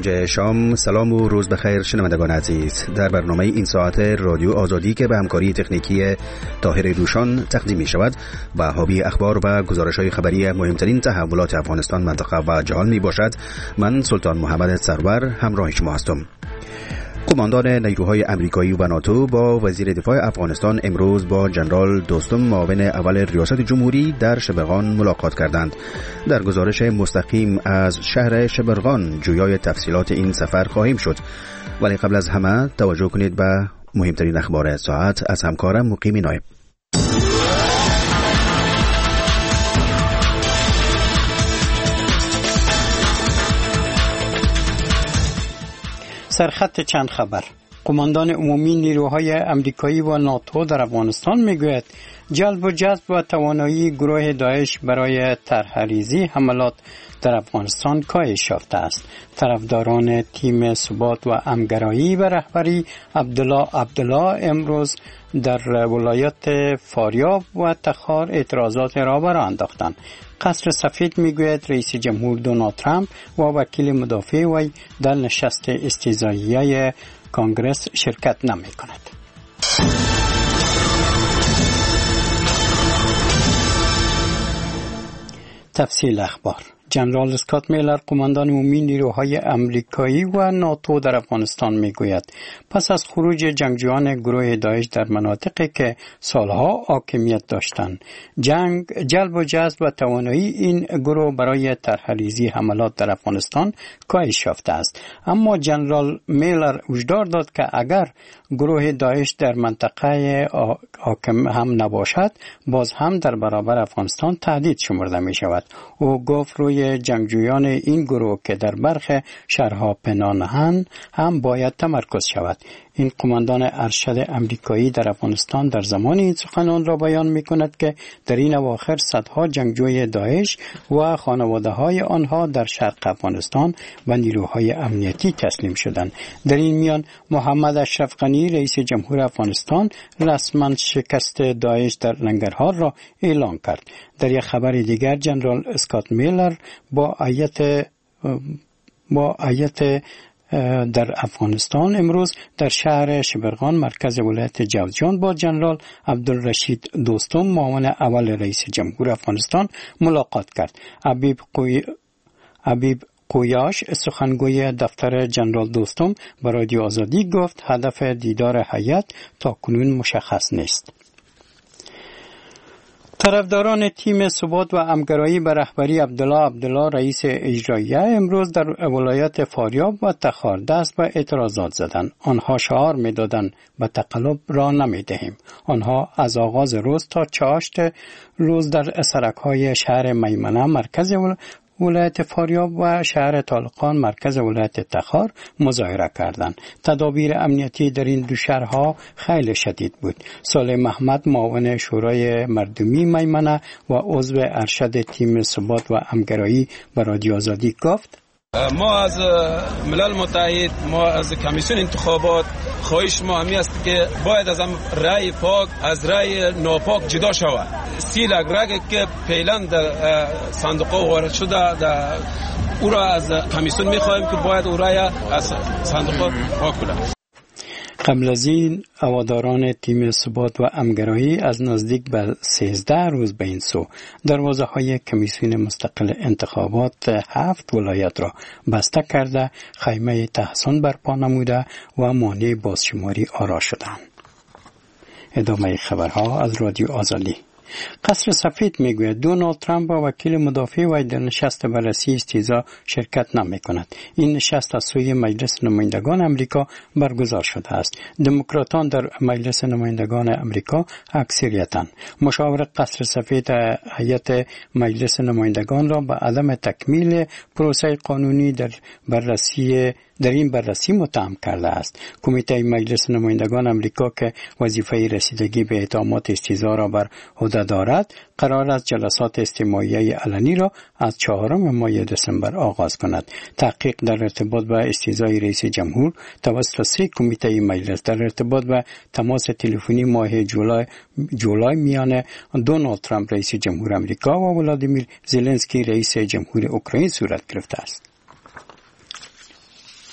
5 شام. سلام و روز بخیر شنوندگان عزیز. در برنامه این ساعت رادیو آزادی که به همکاری تکنیکی طاهر دوشان تقدیم می شود و حاوی اخبار و گزارش‌های خبری مهمترین تحولات افغانستان، منطقه و جهان می باشد. من سلطان محمد سرور همراه شما هستم. قماندان نیروهای امریکایی و ناتو با وزیر دفاع افغانستان امروز با جنرال دوستم معاون اول ریاست جمهوری در شبرغان ملاقات کردند. در گزارش مستقیم از شهر شبرغان جویای تفصیلات این سفر خواهیم شد، ولی قبل از همه توجه کنید به مهمترین اخبار ساعت از همکارم مقیم نایب. سرخط چند خبر. قماندان عمومی نیروهای امریکایی و ناتو در افغانستان میگوید جلب و جذب و توانایی گروه داعش برای طرح‌ریزی حملات در افغانستان کاهش یافته است. طرفداران تیم ثبات و همگرایی به رهبری عبدالله امروز در ولایت فاریاب و تخار اعتراضات را برآ انداختند. قصر سفید میگوید رئیس جمهور دونالد ترامپ و وکیل مدافع وی در نشست استیضاحیه کنگره شرکت نمی کند. تفصیل اخبار. جنرال اسکات میلر قماندان عمومی نیروهای امریکایی و ناتو در افغانستان میگوید پس از خروج جنگجویان گروه داعش در مناطقی که سالها حاکمیت داشتند، جلب و جذب و توانایی این گروه برای طرح‌ریزی حملات در افغانستان کاهش یافته است. اما جنرال میلر هشدار داد که اگر گروه داعش در منطقه حاکم هم نباشد، باز هم در برابر افغانستان تهدید شمرده می شود. او گفت روی جنگجویان این گروه که در برخی شهرها پنهانند هم باید تمرکز شود. این قماندان ارشد امریکایی در افغانستان در زمان این سخنان را بیان می کند که در این اواخر صدها جنگجوی داعش و خانواده های آنها در شرق افغانستان و نیروهای امنیتی تسلیم شدند. در این میان محمد اشرف غنی رئیس جمهور افغانستان رسما شکست داعش در ننگرهار را اعلام کرد. در یک خبر دیگر جنرال اسکات میلر با ایت در افغانستان امروز در شهر شبرغان مرکز ولایت جوزجان با جنرال عبدالرشید دوستم معاون اول رئیس جمهور افغانستان ملاقات کرد. حبیب قویاش سخنگوی دفتر جنرال دوستم به رادیو آزادی گفت هدف دیدار هیئت تاکنون مشخص نیست. طرفداران تیم ثبات و همگرایی به رهبری عبدالله رئیس اجراییه امروز در ولایت فاریاب و تخار دست به اعتراضات زدند. آنها شعار می‌دادند به تقلب راه نمی‌دهیم. آنها از آغاز روز تا چاشت روز در سرک‌های شهر میمنه مرکز ولایت فاریاب و شهر طالقان مرکز ولایت تخار مظاهره کردند. تدابیر امنیتی در این دو شهرها خیلی شدید بود. صالح محمد معاون شورای مردمی میمنه و عضو ارشد تیم ثبات و همگرایی به رادیو آزادی گفت ما از ملل متحد، ما از کمیسیون انتخابات خواهش ما همی است که باید از رای پاک از رای ناپاک جدا شود. سیلک رگ که پیلن در صندوق وارد شده او را از کمیسیون میخواهیم که باید او رای از صندوق پاک کنند. قبل از این هواداران تیم ثبات و همگرایی از نزدیک به 13 روز به این سو دروازه‌های کمیسیون مستقل انتخابات 7 ولایت را بسته کرده خیمه تحصن برپا نموده و مانع بازشماری آرا شدند. ادامه خبرها از رادیو آزادی. قصر سفید میگوید دونالد ترامپ و وکیل مدافع وی در نشست بررسی استیضاح شرکت نمی کند. این نشست از سوی مجلس نمایندگان امریکا برگزار شده است. دموکراتان در مجلس نمایندگان امریکا اکثریتند. مشاور قصر سفید هیئت مجلس نمایندگان را به عدم تکمیل پروسه قانونی در این بررسی متهم کرده است. کمیته مجلس نمایندگان امریکا که وظیفه رسیدگی به اتهامات استیضاح را بر عهده دارد، قرار است جلسات استماعیه علنی را از 4 ماه دسامبر آغاز کند. تحقیق در ارتباط با استیضاح رئیس جمهور توسط 3 کمیته مجلس در ارتباط با تماس تلفنی ماه جولای میان دونالد ترامپ رئیس جمهور امریکا و ولادیمیر زلنسکی رئیس جمهور اوکراین صورت گرفته است.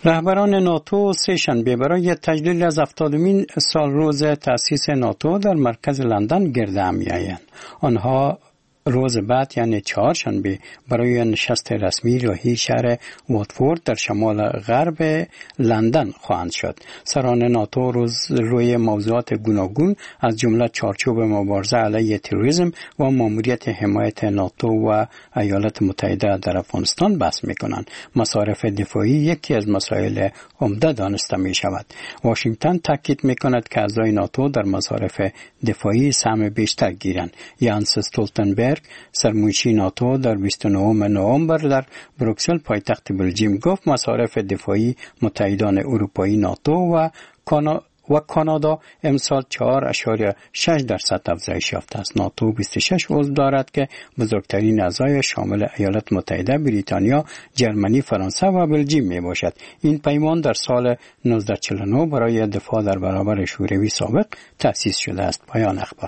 رهبران ناتو سه شنبه برای تجلیل از 70مین سال روز تأسیس ناتو در مرکز لندن گرد هم می‌آیند. آنها روز بعد یعنی چهارشنبه برای نشست رسمی راهی شهر واتفورد در شمال غرب لندن خواهند شد. سران ناتو روی موضوعات گوناگون از جمله چارچوب مبارزه علیه تروریسم و ماموریت حمایت ناتو و ایالات متحده در افغانستان بحث می‌کنند. مصارف دفاعی یکی از مسائل عمده دانسته می‌شود. واشنگتن تاکید می‌کند که اعضای ناتو در مصارف دفاعی سهم بیشتر گیرند. یانس استولتنبرگ سرمایه‌چی ناتو در 29 نوامبر در بروکسل پایتخت بلژیم گفت مصارف دفاعی متحدان اروپایی ناتو و کانادا امسال 4.6% افزایش یافته است. ناتو 26 عضو دارد که بزرگترین اعضای شامل ایالات متحده، بریتانیا، جرمنی، فرانسه و بلژیم می باشد. این پیمان در سال 1949 برای دفاع در برابر شوروی سابق تأسیس شده است. پایان اخبار.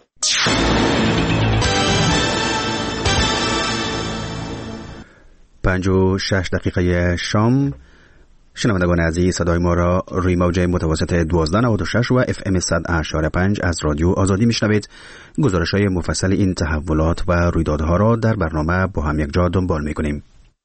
5:06 شام. شنوندگان عزیز، صدای ما را روی موج متوسط 1296 و FM 100.5 از رادیو آزادی میشنوید. گزارش‌های مفصل این تحولات و رویدادها را در برنامه با هم یک جا دنبال می‌کنیم.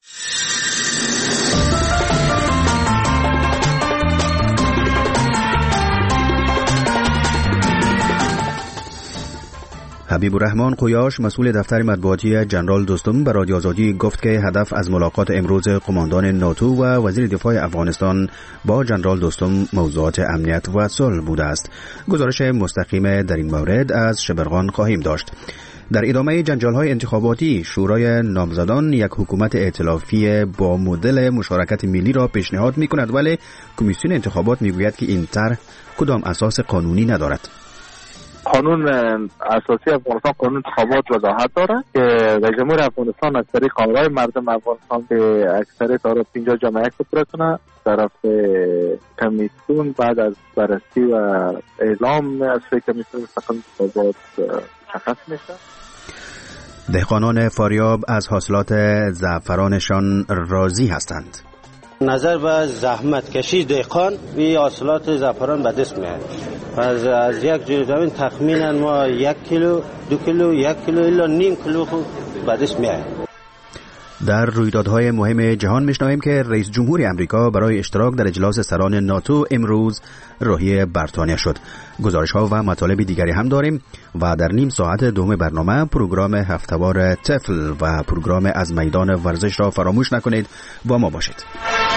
حبیب الرحمن قویاش مسئول دفتر مطبوعاتی جنرال دوستم به رادیو آزادی گفت که هدف از ملاقات امروز قماندان ناتو و وزیر دفاع افغانستان با جنرال دوستم موضوعات امنیت و صلح بوده است. گزارش مستقیم در این مورد از شبرغان خواهیم داشت. در ادامه جنجال‌های انتخاباتی، شورای نامزدان یک حکومت ائتلافی با مدل مشارکت ملی را پیشنهاد می‌کند، ولی کمیسیون انتخابات می‌گوید که این طرح کدام اساس قانونی ندارد. قانون اساسی افغانستان قانون انتخابات وضاحت داره که رئیس جمهور افغانستان از طریق قانون‌های مردم افغانستان به اکثریت آرا 50 جامعه اکتفا کنه. طرف کمیسیون بعد از بررسی و اعلام از کمیسیون مستقل انتخابات مشخص میشه. دهقانان فاریاب از حاصلات زعفرانشان راضی هستند. نظر به زحمت کشی دهقان و حاصلات زعفران به دست میاد. از یک جور زمین تخمینا ما 1 کیلو 2 کیلو 1 کیلو الا نیم کیلو به دست میاد. در رویدادهای مهم جهان میشنویم که رئیس جمهور امریکا برای اشتراک در اجلاس سران ناتو امروز راهی بریتانیا شد. گزارش‌ها و مطالب دیگری هم داریم و در نیم ساعت دوم برنامه پروگرام هفته‌وار طفل و پروگرام از میدان ورزش را فراموش نکنید. با ما باشید.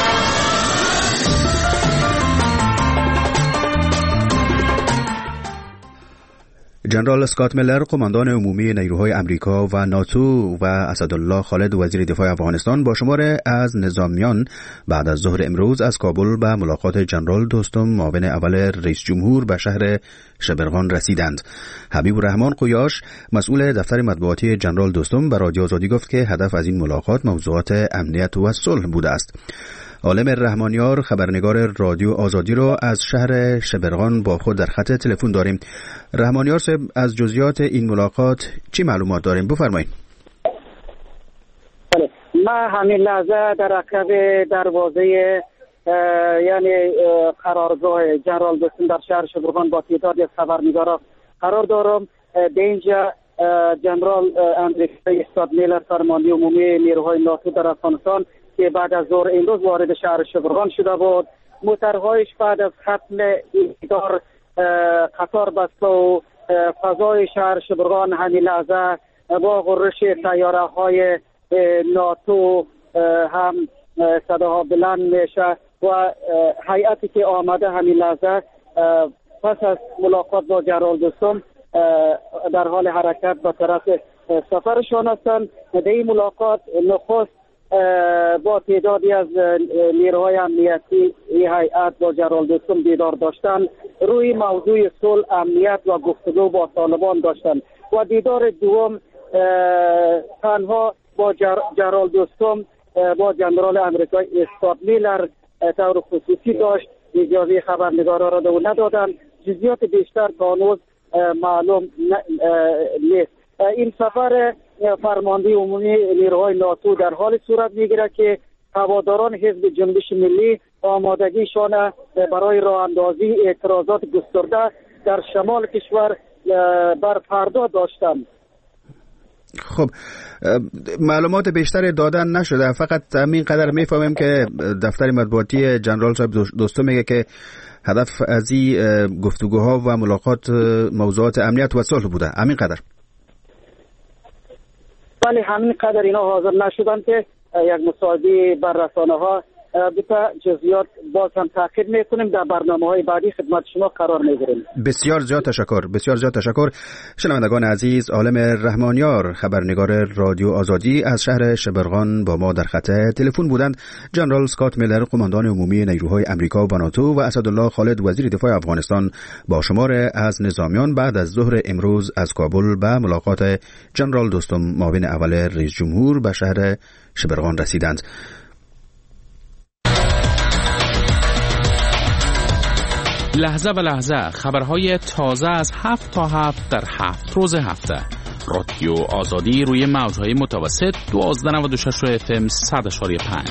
جنرال اسکات میلر قماندان عمومی نیروهای امریکا و ناتو و اسدالله خالد وزیر دفاع افغانستان با شمار از نظامیان بعد از ظهر امروز از کابل به ملاقات جنرال دوستم معاون اول رئیس جمهور به شهر شبرغان رسیدند. حبیب الرحمن قویاش مسئول دفتر مطبوعاتی جنرال دوستم به رادیو آزادی گفت که هدف از این ملاقات موضوعات امنیت و صلح بوده است. عالم رحمانیار خبرنگار رادیو آزادی را از شهر شبرغان با خود در خط تلفن داریم. رحمانیار صاحب، از جزئیات این ملاقات چی معلومات داریم؟ بفرمایید. ما همین لحظه در عقب دروازه یعنی قرارگاه جنرال دوستم در شهر شبرغان با تعدادی از خبرنگارا قرار دارم. به اینجا جنرال اندریس اسکات میلر فرمانده عمومی نیروهای ناتو در افغانستان که بعد از ظهر امروز وارد شهر شبرغان شده بود، موترهایش بعد از ختم ایدار قطار بسته و فضای شهر شبرغان همین لحظه با غرش سیاره های ناتو هم صداها بلند میشه و هیئتی که آمده همین لحظه پس از ملاقات با جنرال دوستم در حال حرکت به طرف سفرشان هستند. در این ملاقات نخست با تعدادی از نیروهای امنیتی این هیئت با جنرال دوستم دیدار داشتن، روی موضوع صلح، امنیت و گفتگو با طالبان داشتن و دیدار دوم تنها با جنرال دوستم با جنرال امریکایی اسکات میلر طور خصوصی داشت. اجازه خبرنگارا را دو ندادن. جزئیات بیشتر هنوز معلوم نیست. این سفر فرمانده عمومی نیروهای ناتو در حال صورت میگیره که هواداران حزب جنبش ملی آمادگیشان برای راه اندازی اعتراضات گسترده در شمال کشور بر فردا داشتند. خب معلومات بیشتری دادن نشده، فقط همین قدر میفهمیم که دفتر مطبوعاتی جنرال صاحب دوستو میگه که هدف از این گفتگوها و ملاقات موضوعات امنیت و صلح بوده. همین قدر؟ بله همین قدر اینا حاضر نشدن که یک مصاحبه بر رسانه‌ها بتا جزئیات باز هم تاکید میکنیم در برنامه‌های بعدی خدمت شما قرار میگیریم. بسیار زیاد تشکر. شنوندگان عزیز، عالم رحمانیار خبرنگار رادیو آزادی از شهر شبرغان با ما در خط تلفن بودند. جنرال اسکات میلر قماندان عمومی نیروهای آمریکا و ناتو و اسدالله خالد وزیر دفاع افغانستان با شمار از نظامیان بعد از ظهر امروز از کابل به ملاقات جنرال دوستم معاون اول رئیس جمهور به شهر شبرغان رسیدند. لحظه به لحظه خبرهای تازه از 7 تا 7 در 7 روز هفته. رادیو آزادی روی موجهای متوسط 1296 FM 100.5.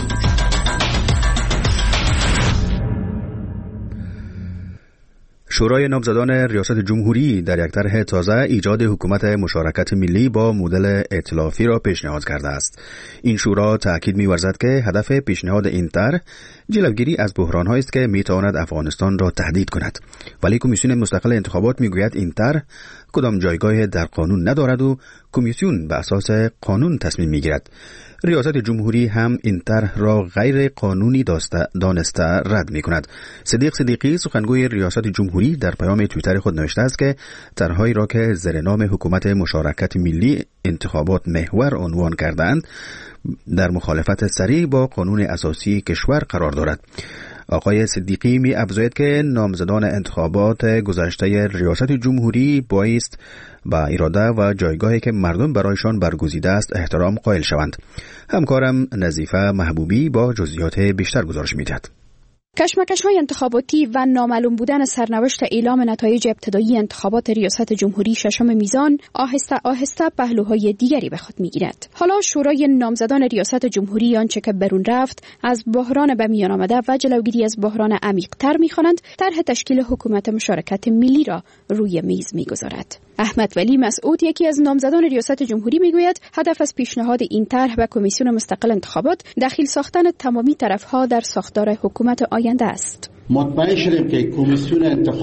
شورای نامزدان ریاست جمهوری در یک طرح تازه ایجاد حکومت مشارکت ملی با مدل ائتلافی را پیشنهاد کرده است. این شورا تأکید می‌ورزد که هدف پیشنهاد این طرح جلوگیری از بحران‌هایی است که می‌تواند افغانستان را تهدید کند. ولی کمیسیون مستقل انتخابات می‌گوید این طرح کدام جایگاه در قانون ندارد و کمیسیون به اساس قانون تصمیم می‌گیرد. ریاست جمهوری هم این طرح را غیر قانونی دانسته رد می‌کند. صدیق صدیقی سخنگوی ریاست جمهوری در پیام توییتر خود نوشته است که طرح‌هایی را که زیر نام حکومت مشارکت ملی انتخابات محور عنوان کردند در مخالفت صریح با قانون اساسی کشور قرار دارد. آقای صدیقی می افزاید که نامزدان انتخابات گذشته ریاست جمهوری بایست با اراده و جایگاهی که مردم برایشان برگزیده است احترام قائل شوند. همکارم نظیفه محبوبی با جزئیات بیشتر گزارش می‌دهد. کشمکش‌های انتخاباتی و نامعلوم بودن سرنوشت اعلام نتایج ابتدایی انتخابات ریاست جمهوری ششم میزان آهسته پهلوهای دیگری به خود می‌گیرد. حالا شورای نامزدان ریاست جمهوری آنچه که برون رفت از بحران به میان آمده و جلوگیری از بحران عمیق‌تر می‌خوانند طرح تشکیل حکومت مشارکت ملی را روی میز می‌گذارد. احمد ولی مسعود یکی از نامزدان ریاست جمهوری میگوید هدف از پیشنهاد این طرح به کمیسیون مستقل انتخابات دخیل ساختن تمامی طرف‌ها در ساختار حکومت آینده است. مطمئن شدیم که کمیسیون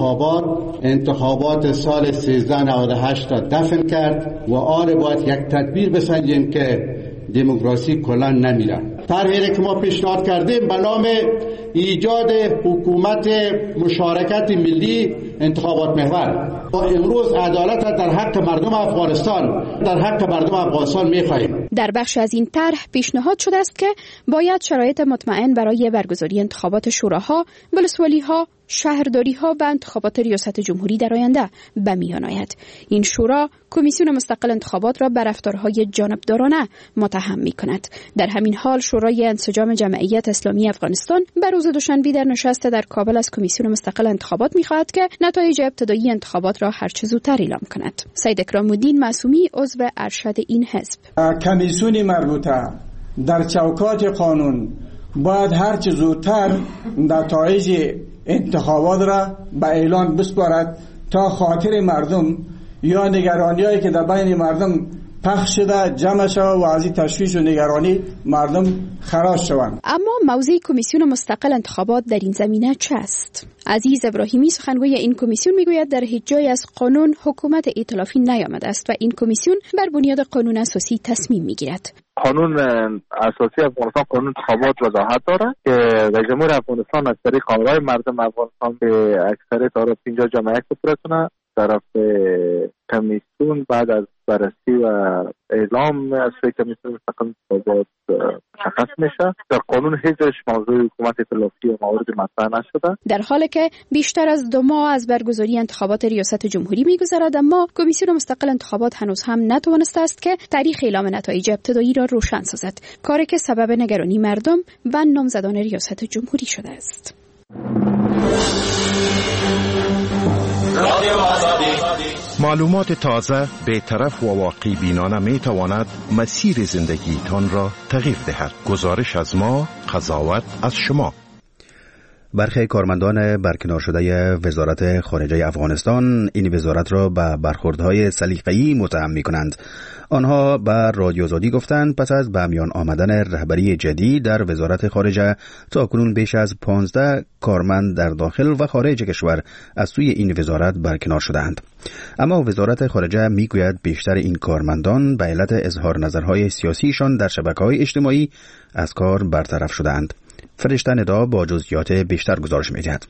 انتخابات سال 1398 را دفن کرد و آن باید یک تدبیر بسنجیم که دموکراسی کلا نمیره. طرحی که ما پیشنهاد کردیم به نام ایجاد حکومت مشارکت ملی انتخابات محور. امروز عدالت در حق مردم افغانستان می‌خواهیم. در بخش از این طرح پیشنهاد شده است که باید شرایط مطمئن برای برگزاری انتخابات شوراها، ولسوالی‌ها، شهرداری‌ها و انتخابات ریاست جمهوری در آینده به میان آید. این شورا کمیسیون مستقل انتخابات را به رفتارهای جانبدارانه متهم می‌کند. در همین حال شورای انسجام جمعیت اسلامی افغانستان به روز دوشنبه در نشست در کابل از کمیسیون مستقل انتخابات می‌خواهد که نتایج ابتدایی انتخابات را هر چه زودتر اعلام کند. سید اکرام الدین معصومی عضو ارشد این حزب: کمیسیون مربوطه در چوکات قانون باید هر چه زودتر نتایج انتخابات را به اعلان بسپارد تا خاطر مردم یا نگرانی‌هایی که در بین مردم پخش شده جمع شود و از این تشویش و نگرانی مردم خلاص شوند. اما موضع کمیسیون مستقل انتخابات در این زمینه چه است؟ عزیز ابراهیمی سخنگوی این کمیسیون میگوید در هیچ جای از قانون حکومت ائتلافی نیامده است و این کمیسیون بر بنیاد قانون اساسی تصمیم میگیرد. قانون اساسی افغانستان قانون انتخابات وضاحت داره که رئیس جمهور افغانستان از طریق آرای مردم افغانستان به اکثریت آرا 50 جامعه بپرسونه. طرف کمیسیون بعد از بررسی و اعلام از سوی کمیسیون مستقل انتخابات مشخص میشه. در قانون هیچ موضوع حکومت ائتلافی و موارد مطرح نشده. در حالی که بیشتر از 2 ماه از برگزاری انتخابات ریاست جمهوری میگذرد، اما کمیسیون مستقل انتخابات هنوز هم نتوانسته است که تاریخ اعلام نتایج ابتدایی را روشن سازد، کاری که سبب نگرانی مردم و نامزدان ریاست جمهوری شده است. معلومات تازه به طرف و واقعی بینانه می تواند مسیر زندگی تان را تغییر دهد. گزارش از ما، قضاوت از شما. برخی کارمندان برکنار شده وزارت خارجه افغانستان این وزارت را به برخوردهای سلیقه‌ای متهم می‌کنند. آنها به رادیو آزادی گفتند پس از به میان آمدن رهبری جدید در وزارت خارجه تاکنون بیش از 15 کارمند در داخل و خارج کشور از سوی این وزارت برکنار شدند. اما وزارت خارجه میگوید بیشتر این کارمندان به علت اظهار نظرهای سیاسیشان در شبکه‌های اجتماعی از کار برطرف شدند. فرشته ندا با جزئیات بیشتر گزارش می‌دهد.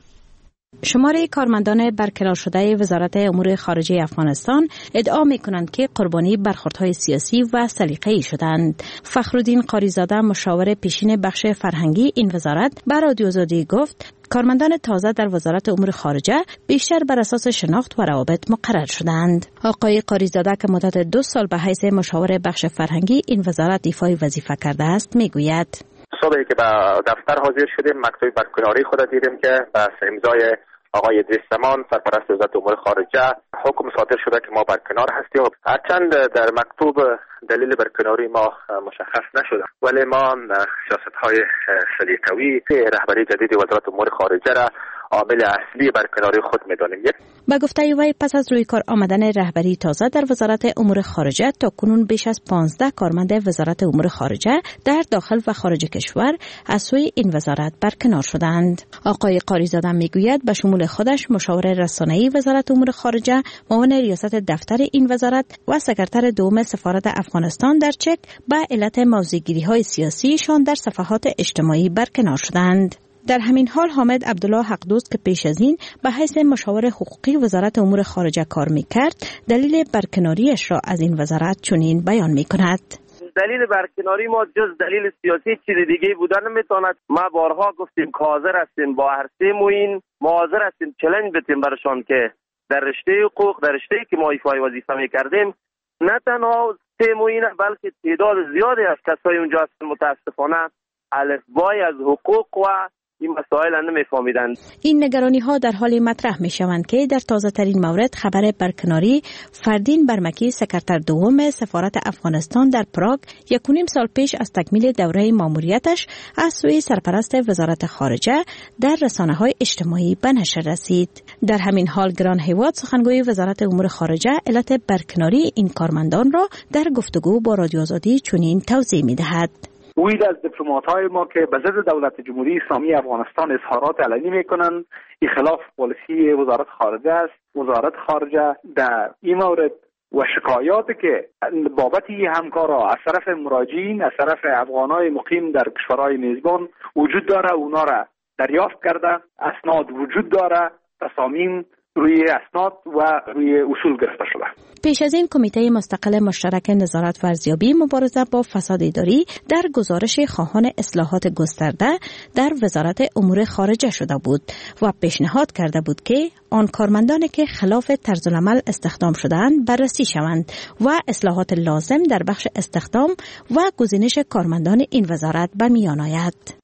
شماره کارمندان برکنار شده وزارت امور خارجه افغانستان ادعا می‌کنند که قربانی برخوردهای سیاسی و سلیقه‌ای شدند. فخرالدین قاریزاده مشاور پیشین بخش فرهنگی این وزارت به رادیو آزادی گفت کارمندان تازه در وزارت امور خارجه بیشتر بر اساس شناخت و روابط مقرر شدند. آقای قاریزاده که مدت 2 سال به حیث مشاور بخش فرهنگی این وزارت ایفای وظیفه کرده است میگوید صبحی که به دفتر حاضر شدیم مکتوب برکناری خود دیدیم که بس امضای آقای ادریس زمان سرپرست وزارت امور خارجه حکم صادر شده که ما برکنار هستیم. هرچند در مکتوب دلیل برکناری ما مشخص نشده ولی ما سیاست‌های سلیقه‌ای رهبری جدید وزارت امور خارجه را عامل اصلی برکناری خود می‌دانیم. با گفته وی پس از روی کار آمدن رهبری تازه در وزارت امور خارجه تا کنون بیش از 15 کارمند وزارت امور خارجه در داخل و خارج کشور از سوی این وزارت برکنار شدند. آقای قاریزاده میگوید به شمول خودش مشاور رسانه‌ای وزارت امور خارجه، معاون ریاست دفتر این وزارت و سکرتر دوم سفارت افغانستان در چک به علت موضع‌گیری‌های سیاسیشان در صفحات اجتماعی برکنار شدند. در همین حال حامد عبدالله حقدوست که پیش از این به حیث مشاور حقوقی وزارت امور خارجه کار می‌کرد، دلیل برکناریش را از این وزارت چنین بیان می‌کند. دلیل برکناری ما جز دلیل سیاسی چیز دیگه بودن نمیتواند. ما بارها گفتیم که حاضر هستیم با هر سه موین ما حاضر هستیم چالش بتیم برشان که در رشته حقوق، در رشته که ما ایفای وظیفه می‌کردیم، نه تنها سه موین بلکه تعداد زیادی از کسای اونجا هستن متاسفانه الفبای از حقوق و این مسائل نمی‌فهمیدند. این نگرانی ها در حال مطرح می شوند که در تازه ترین مورد خبر برکناری فردین برمکی سکرتر دوم سفارت افغانستان در پراگ 1.5 سال پیش از تکمیل دوره ماموریتش از سوی سرپرست وزارت خارجه در رسانه‌های اجتماعی به نشر رسید. در همین حال گران هیواد سخنگوی وزارت امور خارجه علت برکناری این کارمندان را در گفتگو با رادیو آزادی چنین توضیح می‌دهد. وید از دیپلمات‌های ما که به ضد دولت جمهوری اسلامی افغانستان اظهارات علنی می‌کنند، این خلاف پالیسی وزارت خارجه است. وزارت خارجه در این مورد و شکایاتی که بابت این همکارا از طرف مراجعین، از طرف افغانای مقیم در کشورهای میزبان وجود داره، اونا را دریافت کرده، اسناد وجود داره، تصامیم روی اسناد و روی اصول گرفته شده. پیش از این کمیته مستقل مشترک نظارت و ارزیابی مبارزه با فساد اداری در گزارش خواهان اصلاحات گسترده در وزارت امور خارجه شده بود و پیشنهاد کرده بود که آن کارمندانی که خلاف طرز العمل استخدام شدند بررسی شوند و اصلاحات لازم در بخش استخدام و گزینش کارمندان این وزارت به میان آید.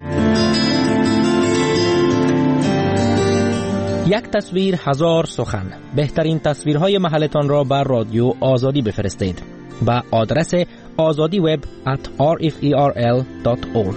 یک تصویر هزار سخن. بهترین تصویرهای محلتان را بر رادیو آزادی بفرستید به آدرس azadiweb@rferl.org.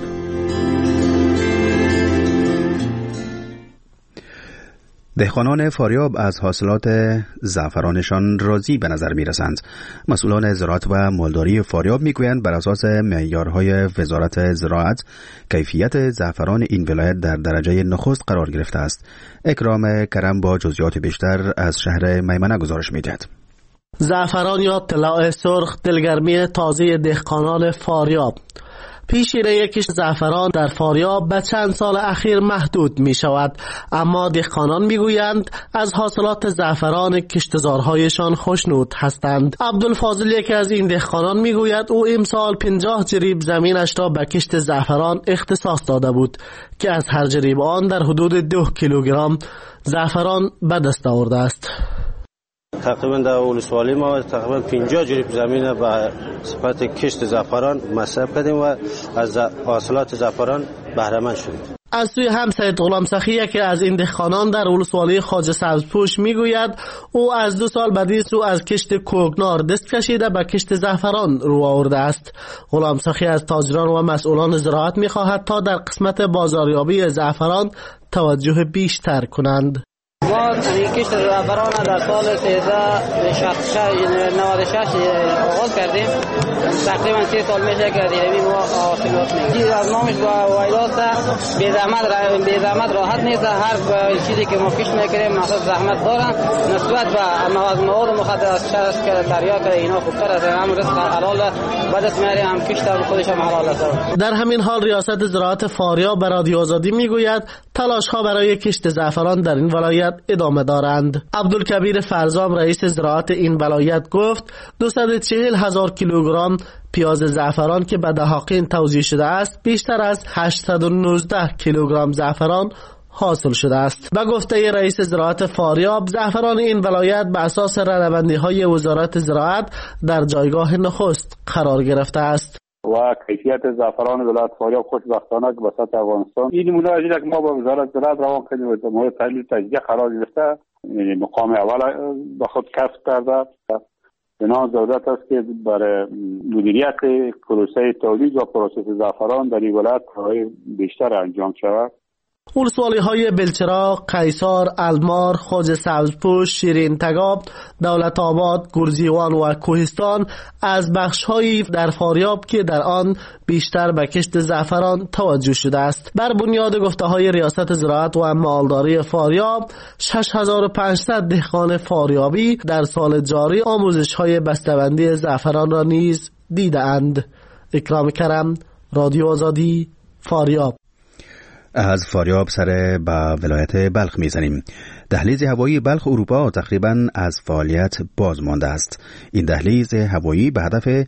دهقانان فاریاب از حاصلات زعفرانشان راضی به نظر می رسند. مسئولان زراعت و مالداری فاریاب می گویند بر اساس معیارهای وزارت زراعت کیفیت زعفران این ولایت در درجه نخست قرار گرفته است. اکرام کرم با جزئیات بیشتر از شهر میمنه گزارش می دهد. زعفران یا طلاء سرخ دلگرمی تازه دهقانان فاریاب. پیشینه کشت زعفران در فاریاب به چند سال اخیر محدود می شود، اما دهقانان می گویند از حاصلات زعفران کشتزارهایشان خوشنود هستند. عبدالفاضل یکی از این دهقانان می گوید او امسال 50 جریب زمینش را به کشت زعفران اختصاص داده بود که از هر جریب آن در حدود 2 کیلوگرم زعفران به دست آورده است. تقریبا در ولسوالی ما تقریبا 50 جریب زمین به صفت کشت زعفران مصرف کردیم و از حاصلات زعفران بهره مند شدیم. از سوی هم سید غلام سخی یکی از این دهقانان در ولسوالی خواجه سبزپوش میگوید او از 2 سال بعد سو از کشت کوکنار دست کشیده به کشت زعفران رو آورده است. غلام سخی از تاجران و مسئولان زراعت میخواهد تا در قسمت بازاریابی زعفران توجه بیشتر کنند. ما کشت زعفران در سال 96 آغاز کردیم. تقریبا 3 سال میشه که دیگه ما حاصلات میگیریم. از نامش با وایداست بی زحمت راحت نیست. هر چیزی که ما کشت میکنیم مثلا زحمت دارن نسبت به مواد مخدر از چرس که تریاک اینا خوبتر از هم رزق حلال بعدش میاریم هم کشت هم خودش هم حلال است. در همین حال ریاست زراعت فاریاب به رادیو آزادی میگوید تلاش ها برای کشت زعفران در این ولایت ادامه دارند. عبدالکبیر فرزام رئیس زراعت این ولایت گفت 240,000 کیلوگرم پیاز زعفران که به دهاقین توزیع شده است بیشتر از 819 کیلوگرم زعفران حاصل شده است. به گفته رئیس زراعت فاریاب زعفران این ولایت به اساس ردبندی‌های وزارت زراعت در جایگاه نخست قرار گرفته است. و کیفیت زعفران ولایت فاریاب خوشبختانه که به سطح افغانستان این نمونه از که ما با وزارت زراعت روان کردیم و مورد تحلیل تجزیه قرار گرفته، یعنی مقام اول به خود کسب کرده. بنا ضرورت است که برای مدیریت پروسه تولید و پروسس زعفران در این ولایت کارهای بیشتر انجام شود. ولسوالی های بلچراغ، قیصار، المار، خواجه سبزپوش، شیرین تگاب، دولت آباد، گرزیوان و کوهستان از بخش هایی در فاریاب که در آن بیشتر به کشت زعفران توجه شده است. بر بنیاد گفته های ریاست زراعت و مالداری فاریاب 6500 دهقان فاریابی در سال جاری آموزش های بسته‌بندی زعفران را نیز دیده اند. اکرام کرم، رادیو آزادی، فاریاب. از فاریاب سر به ولایت بلخ میزنیم. دهلیز هوایی بلخ اروپا تقریبا از فعالیت باز مانده است. این دهلیز هوایی به هدف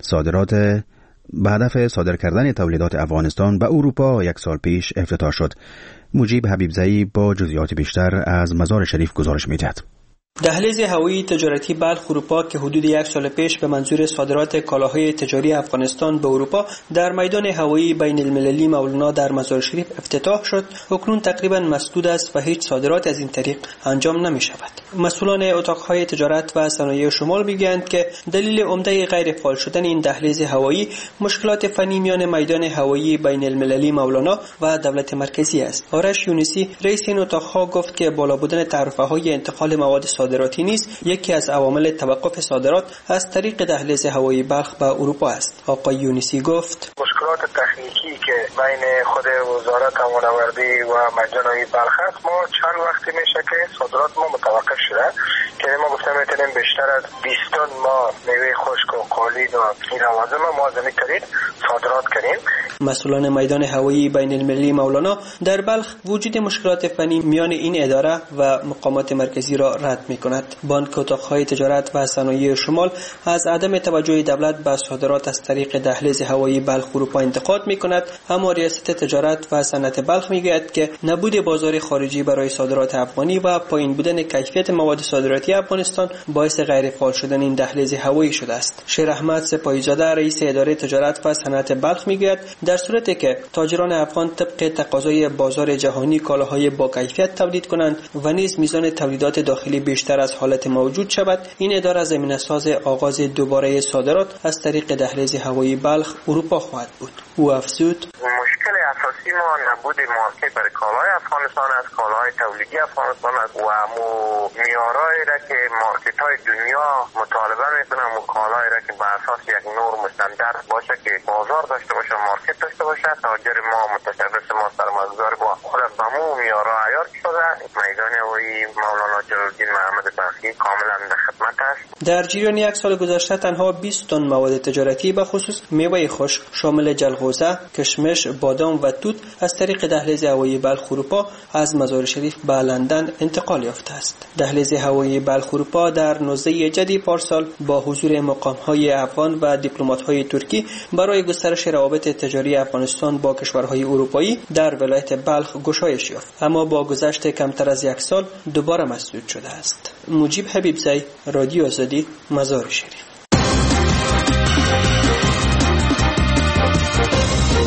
صادر کردن تولیدات افغانستان به اروپا 1 سال پیش افتتاح شد. مجیب حبیبزئی با جزئیات بیشتر از مزار شریف گزارش می‌دهد. دهلیز هوایی تجارتی بلخ اروپا که حدود 1 سال پیش به منظور صادرات کالاهای تجاری افغانستان به اروپا در میدان هوایی بین المللی مولانا در مزار شریف افتتاح شد، اکنون تقریبا مسدود است و هیچ صادرات از این طریق انجام نمی شود. مسئولان اتاقهای تجارت و صنایع شمال میگویند که دلیل عمده غیر فعال شدن این دهلیز هوایی مشکلات فنی میان میدان هوایی بین المللی مولانا و دولت مرکزی است. آرش یونسی رئیس این اتاقها گفت که بالا بودن تعرفه‌های انتقال مواد صادراتی نیز یکی از عوامل توقف صادرات از طریق دهلیز هوایی بلخ به اروپا است. آقای یونسی گفت مشکلات تکنیکی که بین خود وزارت امورآوردی و مجموعه بلخ است، ما چند وقتی میشه که صادرات ما متوقف شده که ما گفتم میتونیم بیشتر از 20 تن ما میوه خشک و قالین و این لوازم ما از این طریق صادرات کنیم. مسئولان میدان هوایی بین المللی مولانا در بلخ وجود مشکلات فنی میان این اداره و مقامات مرکزی را رد می‌کند. بانک اتاقهای تجارت و صنایع شمال از عدم توجه دولت به صادرات از طریق دهلیز هوایی بلخ اروپا انتقاد می‌کند، اما ریاست تجارت و صنعت بلخ می‌گوید که نبود بازار خارجی برای صادرات افغانی و پایین بودن کیفیت مواد صادراتی افغانستان باعث غیر فعال شدن این دهلیز هوایی شده است. شیر احمد سپاهیزاده رئیس اداره تجارت و صنعت بلخ می‌گوید در صورتی که تاجران افغان طبق تقاضای بازار جهانی کالاهای با کیفیت تولید کنند و نیز میزان تولیدات داخلی بیشتر از حالت موجود شود، این اداره زمینه‌ساز آغاز دوباره صادرات از طریق دهلیز هوایی بلخ اروپا خواهد بود. او افزود مشکل اساسی ما نبود مارکت برای کالای افغانستان است، کالاهای تولیدی افغانستان است و معیارهایی را که مارکت‌های دنیا مطالبه می‌کنند و کالایی را که بر اساس یک نرم استاندارد باشه که بازار داشته باشه، مارکت داشته باشه، تاجر ما متشبث ما سرمایه‌گذار با خود به مو معیارها عیار شده. میدان هوایی مولانا جلال‌الدین محمد بلخی کاملا در خدمت است. در جریان 1 سال گذشته تنها 20 تن مواد تجارتی به خصوص میوه خشک شامل جلغوزه، کشمش، بادام و توت از طریق دهلیز هوایی بلخ اروپا از مزار شریف به لندن انتقال یافته است. دهلیز هوایی بلخ اروپا در 19 جدی پارسال با حضور مقام‌های افغان و دیپلمات‌های ترکی برای گسترش روابط تجاری افغانستان با کشورهای اروپایی در ولایت بلخ گشایش یافت، اما با گذشت کمتر از 1 سال دوباره مسدود شده است. مجیب حبیبزئی، رادیو آزادی، مزار شریف.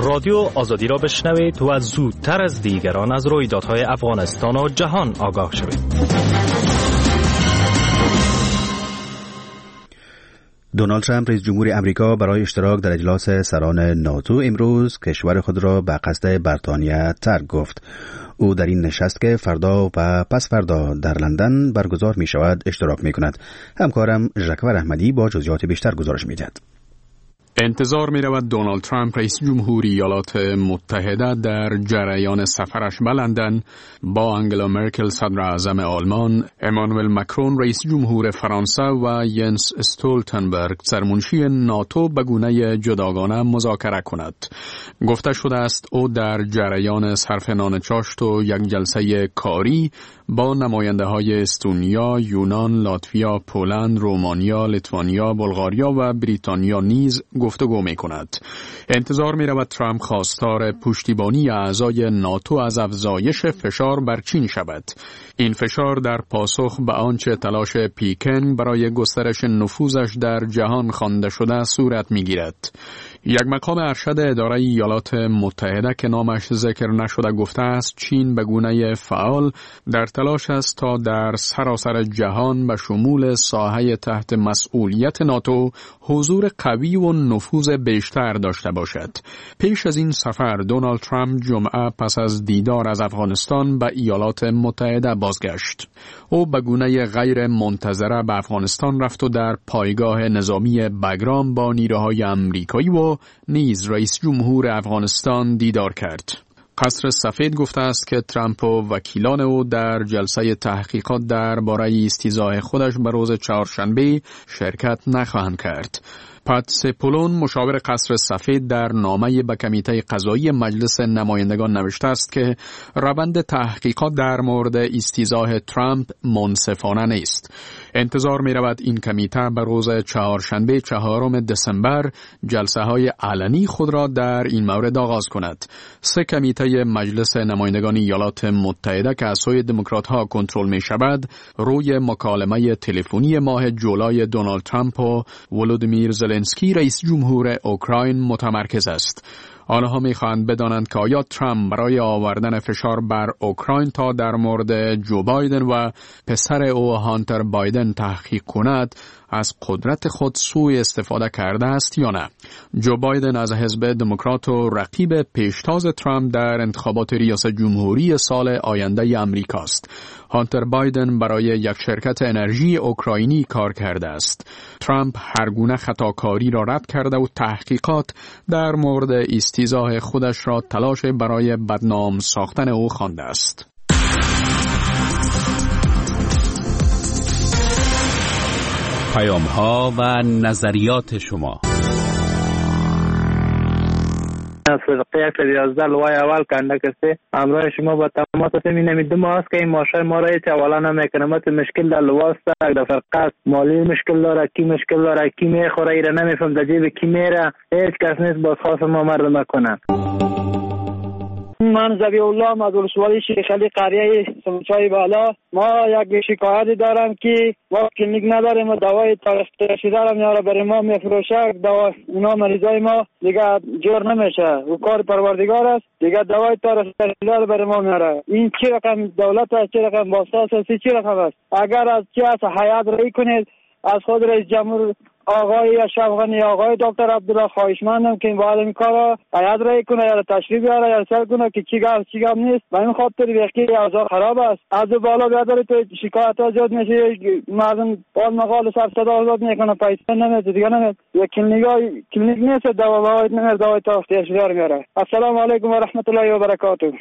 رادیو آزادی را بشنوید و زودتر از دیگران از رویدادهای افغانستان و جهان آگاه شوید. دونالد ترامپ رئیس جمهور امریکا برای اشتراک در اجلاس سران ناتو امروز کشور خود را به قصد بریتانیا ترک گفت. او در این نشست که فردا و پس فردا در لندن برگزار می شود اشتراک می کند. همکارم ژکور احمدی با جزئیات بیشتر گزارش می دهد. انتظار می رود دونالد ترامپ رئیس جمهوری ایالات متحده در جریان سفرش به لندن با انگلا مرکل صدر اعظم آلمان، امانوئل مکرون رئیس جمهور فرانسه و ینس استولتنبرگ سرمنشی ناتو به گونه جداگانه مذاکره کند. گفته شده است او در جریان صرف نان چاشت و یک جلسه کاری با نماینده های استونیا، یونان، لاتویا، پولند، رومانیا، لیتوانیا، بلغاریا و بریتانیا نیز گفتگو می کند. انتظار می رود ترامپ خواستار پشتیبانی اعضای ناتو از افزایش فشار بر چین شود. این فشار در پاسخ به آنچه تلاش پیکن برای گسترش نفوذش در جهان خوانده شده صورت می گیرد. یک مقام ارشد اداره ایالات متحده که نامش ذکر نشده گفته است چین به گونه فعال در تلاش است تا در سراسر جهان به شمول ساحه تحت مسئولیت ناتو حضور قوی و نفوذ بیشتر داشته باشد. پیش از این سفر دونالد ترامپ جمعه پس از دیدار از افغانستان به ایالات متحده بازگشت. او به گونه غیر منتظره به افغانستان رفت و در پایگاه نظامی بگرام با نیروهای آمریکایی و نیز رئیس جمهور افغانستان دیدار کرد. قصر سفید گفته است که ترامپ و وکیلان او در جلسه تحقیقات درباره استیضاح خودش به روز چهارشنبه شرکت نخواهند کرد. پات سپولون مشاور قصر سفید در نامه به کمیته قضایی مجلس نمایندگان نوشته است که روند تحقیقات در مورد استیضاح ترامپ منصفانه نیست. انتظار می رود این کمیته به روز چهارشنبه 4 دسامبر جلسه های علنی خود را در این مورد آغاز کند. 3 کمیته مجلس نمایندگان ایالات متحده که از سوی دموکرات ها کنترل می شود روی مکالمه تلفنی ماه جولای دونالد ترامپ و ولودیمیر زلنسکی رئیس جمهور اوکراین متمرکز است. آنها می‌خواهند بدانند که آیا ترامپ برای آوردن فشار بر اوکراین تا در مورد جو بایدن و پسر او هانتر بایدن تحقیق کند از قدرت خود سوء استفاده کرده است یا نه. جو بایدن از حزب دموکرات و رقیب پیشتاز ترامپ در انتخابات ریاست جمهوری سال آینده آمریکا است. هانتر بایدن برای یک شرکت انرژی اوکراینی کار کرده است. ترامپ هر گونه خطاکاری را رد کرده و تحقیقات در مورد استیضاح خودش را تلاش برای بدنام ساختن او خوانده است. پیام‌ها و نظریات شما. فرقه 111 لوای اول کنده کسی همراه شما با تماس هستیم. این دو ماه است که این ماشه ما را هیچ حواله نمیکنه. مشکل در لواست در فرقه مالی مشکل داره، کی مشکل داره، کی میخوره ایره نمیفهم، در جیب کی میره، هیچ کس نیست باز خواست ما مردم کنن. من ذبیح الله از ولسوالی شیخ علی قریه سمچای بالا. ما یک شکایتی دارم که وقت کلینیک نداریم و دوای تاریخ شده را میاره برای ما میفروشه. دوا اونا مریضای ما دیگه جور نمیشه و کار پروردگار است. دیگه دوای تاریخ شده برای ما میاره. این چی رقم دولت است، چی رقم واسطه است، چی رقم است؟ اگر از چی است حیات رای کنید از خود رئیس جمهور آقای اشرف غنی، آقای دکتر عبدالله خواهشمندم که باید این کارا حیات رای کنه یا تشریف بیاره یا سر کنه که چی گپ نیست. به این خاطر وقتی اوضاع خراب است از بالا بیادر تو شکایت ها زیاد میشه، مردم باز مقال سر صدا آزاد میکنه، پیسه نمیده دیگه نمیده. یا کلینیک نیست دوا باید نمیره دوای تا اختیار میاره. السلام علیکم و رحمت الله و برکاته.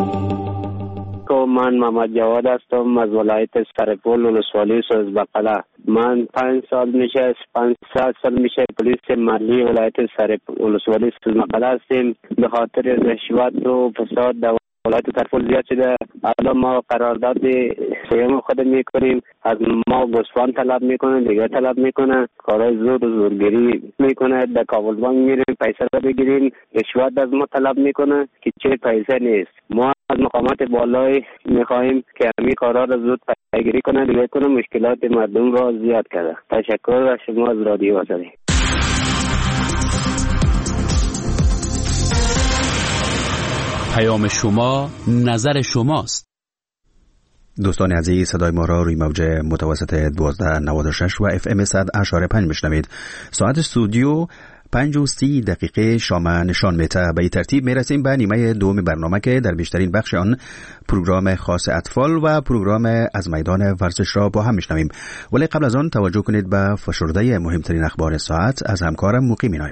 من محمد جواد هستم از ولایت سرپول ولسوالی سوزبقله. من 5 سال میشه 5 سال میشه پلیس ملی ولایت سرپول ولسوالی سوزبقله هستیم. به خاطر رشوت و فساد در ولایت سرپول زیاد شده. الان ما قرارداد سیم خود میکنیم، از ما گوسفند طلب میکنه، دیگه طلب میکنه، کارهای زورگیری میکنه، در کابل بانک میریم پیسه رو بگیریم، رشوت از ما طلب میکنه که چه پیسه نیست. ما از مقامات بالای میخواهیم که همین کارها را زود پیگیری کنه، دیگه کنه مشکلات مردم را زیاد کرده. تشکر از شما از رادیو آزادی. پیام شما نظر شماست. دوستان عزیز، صدای ما را روی موج متوسط 1296 و FM 100.5 میشنوید. ساعت استودیو 5:30 شام نشان میده. به این ترتیب میرسیم به نیمه دوم برنامه که در بیشترین بخش آن پروگرام خاص اطفال و پروگرام از میدان ورزش را با هم میشنویم. ولی قبل از آن توجه کنید به فشرده مهمترین اخبار ساعت از همکارم مقیم نایم.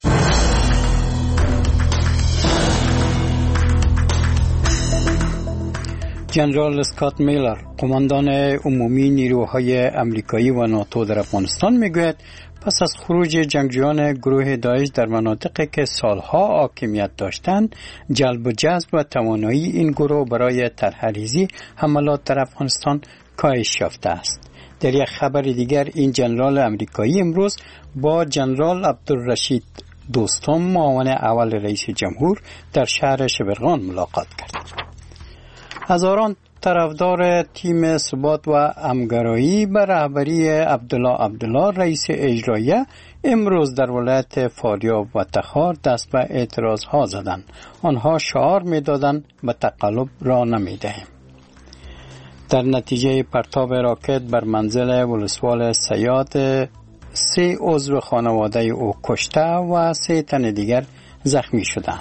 جنرال اسکات میلر، قماندان عمومی نیروهای امریکایی و ناتو در افغانستان میگوید پس از خروج جنگجویان گروه داعش در مناطقی که سالها حاکمیت داشتند، جلب و جذب و توانایی این گروه برای طرح‌ریزی حملات در افغانستان کاهش یافته است. در یک خبر دیگر این جنرال امریکایی امروز با جنرال عبدالرشید دوستم، معاون اول رئیس جمهور، در شهر شبرغان ملاقات کرد. هزاران طرفدار تیم ثبات و همگرایی به رهبری عبدالله رئیس اجراییه امروز در ولایت فاریاب و تخار دست به اعتراض ها زدند. آنها شعار می‌دادند به تقلب را نمی‌دهیم. در نتیجه پرتاب راکت بر منزل ولسوال سیاد 3 عضو خانواده او کشته و 3 تن دیگر زخمی شدند.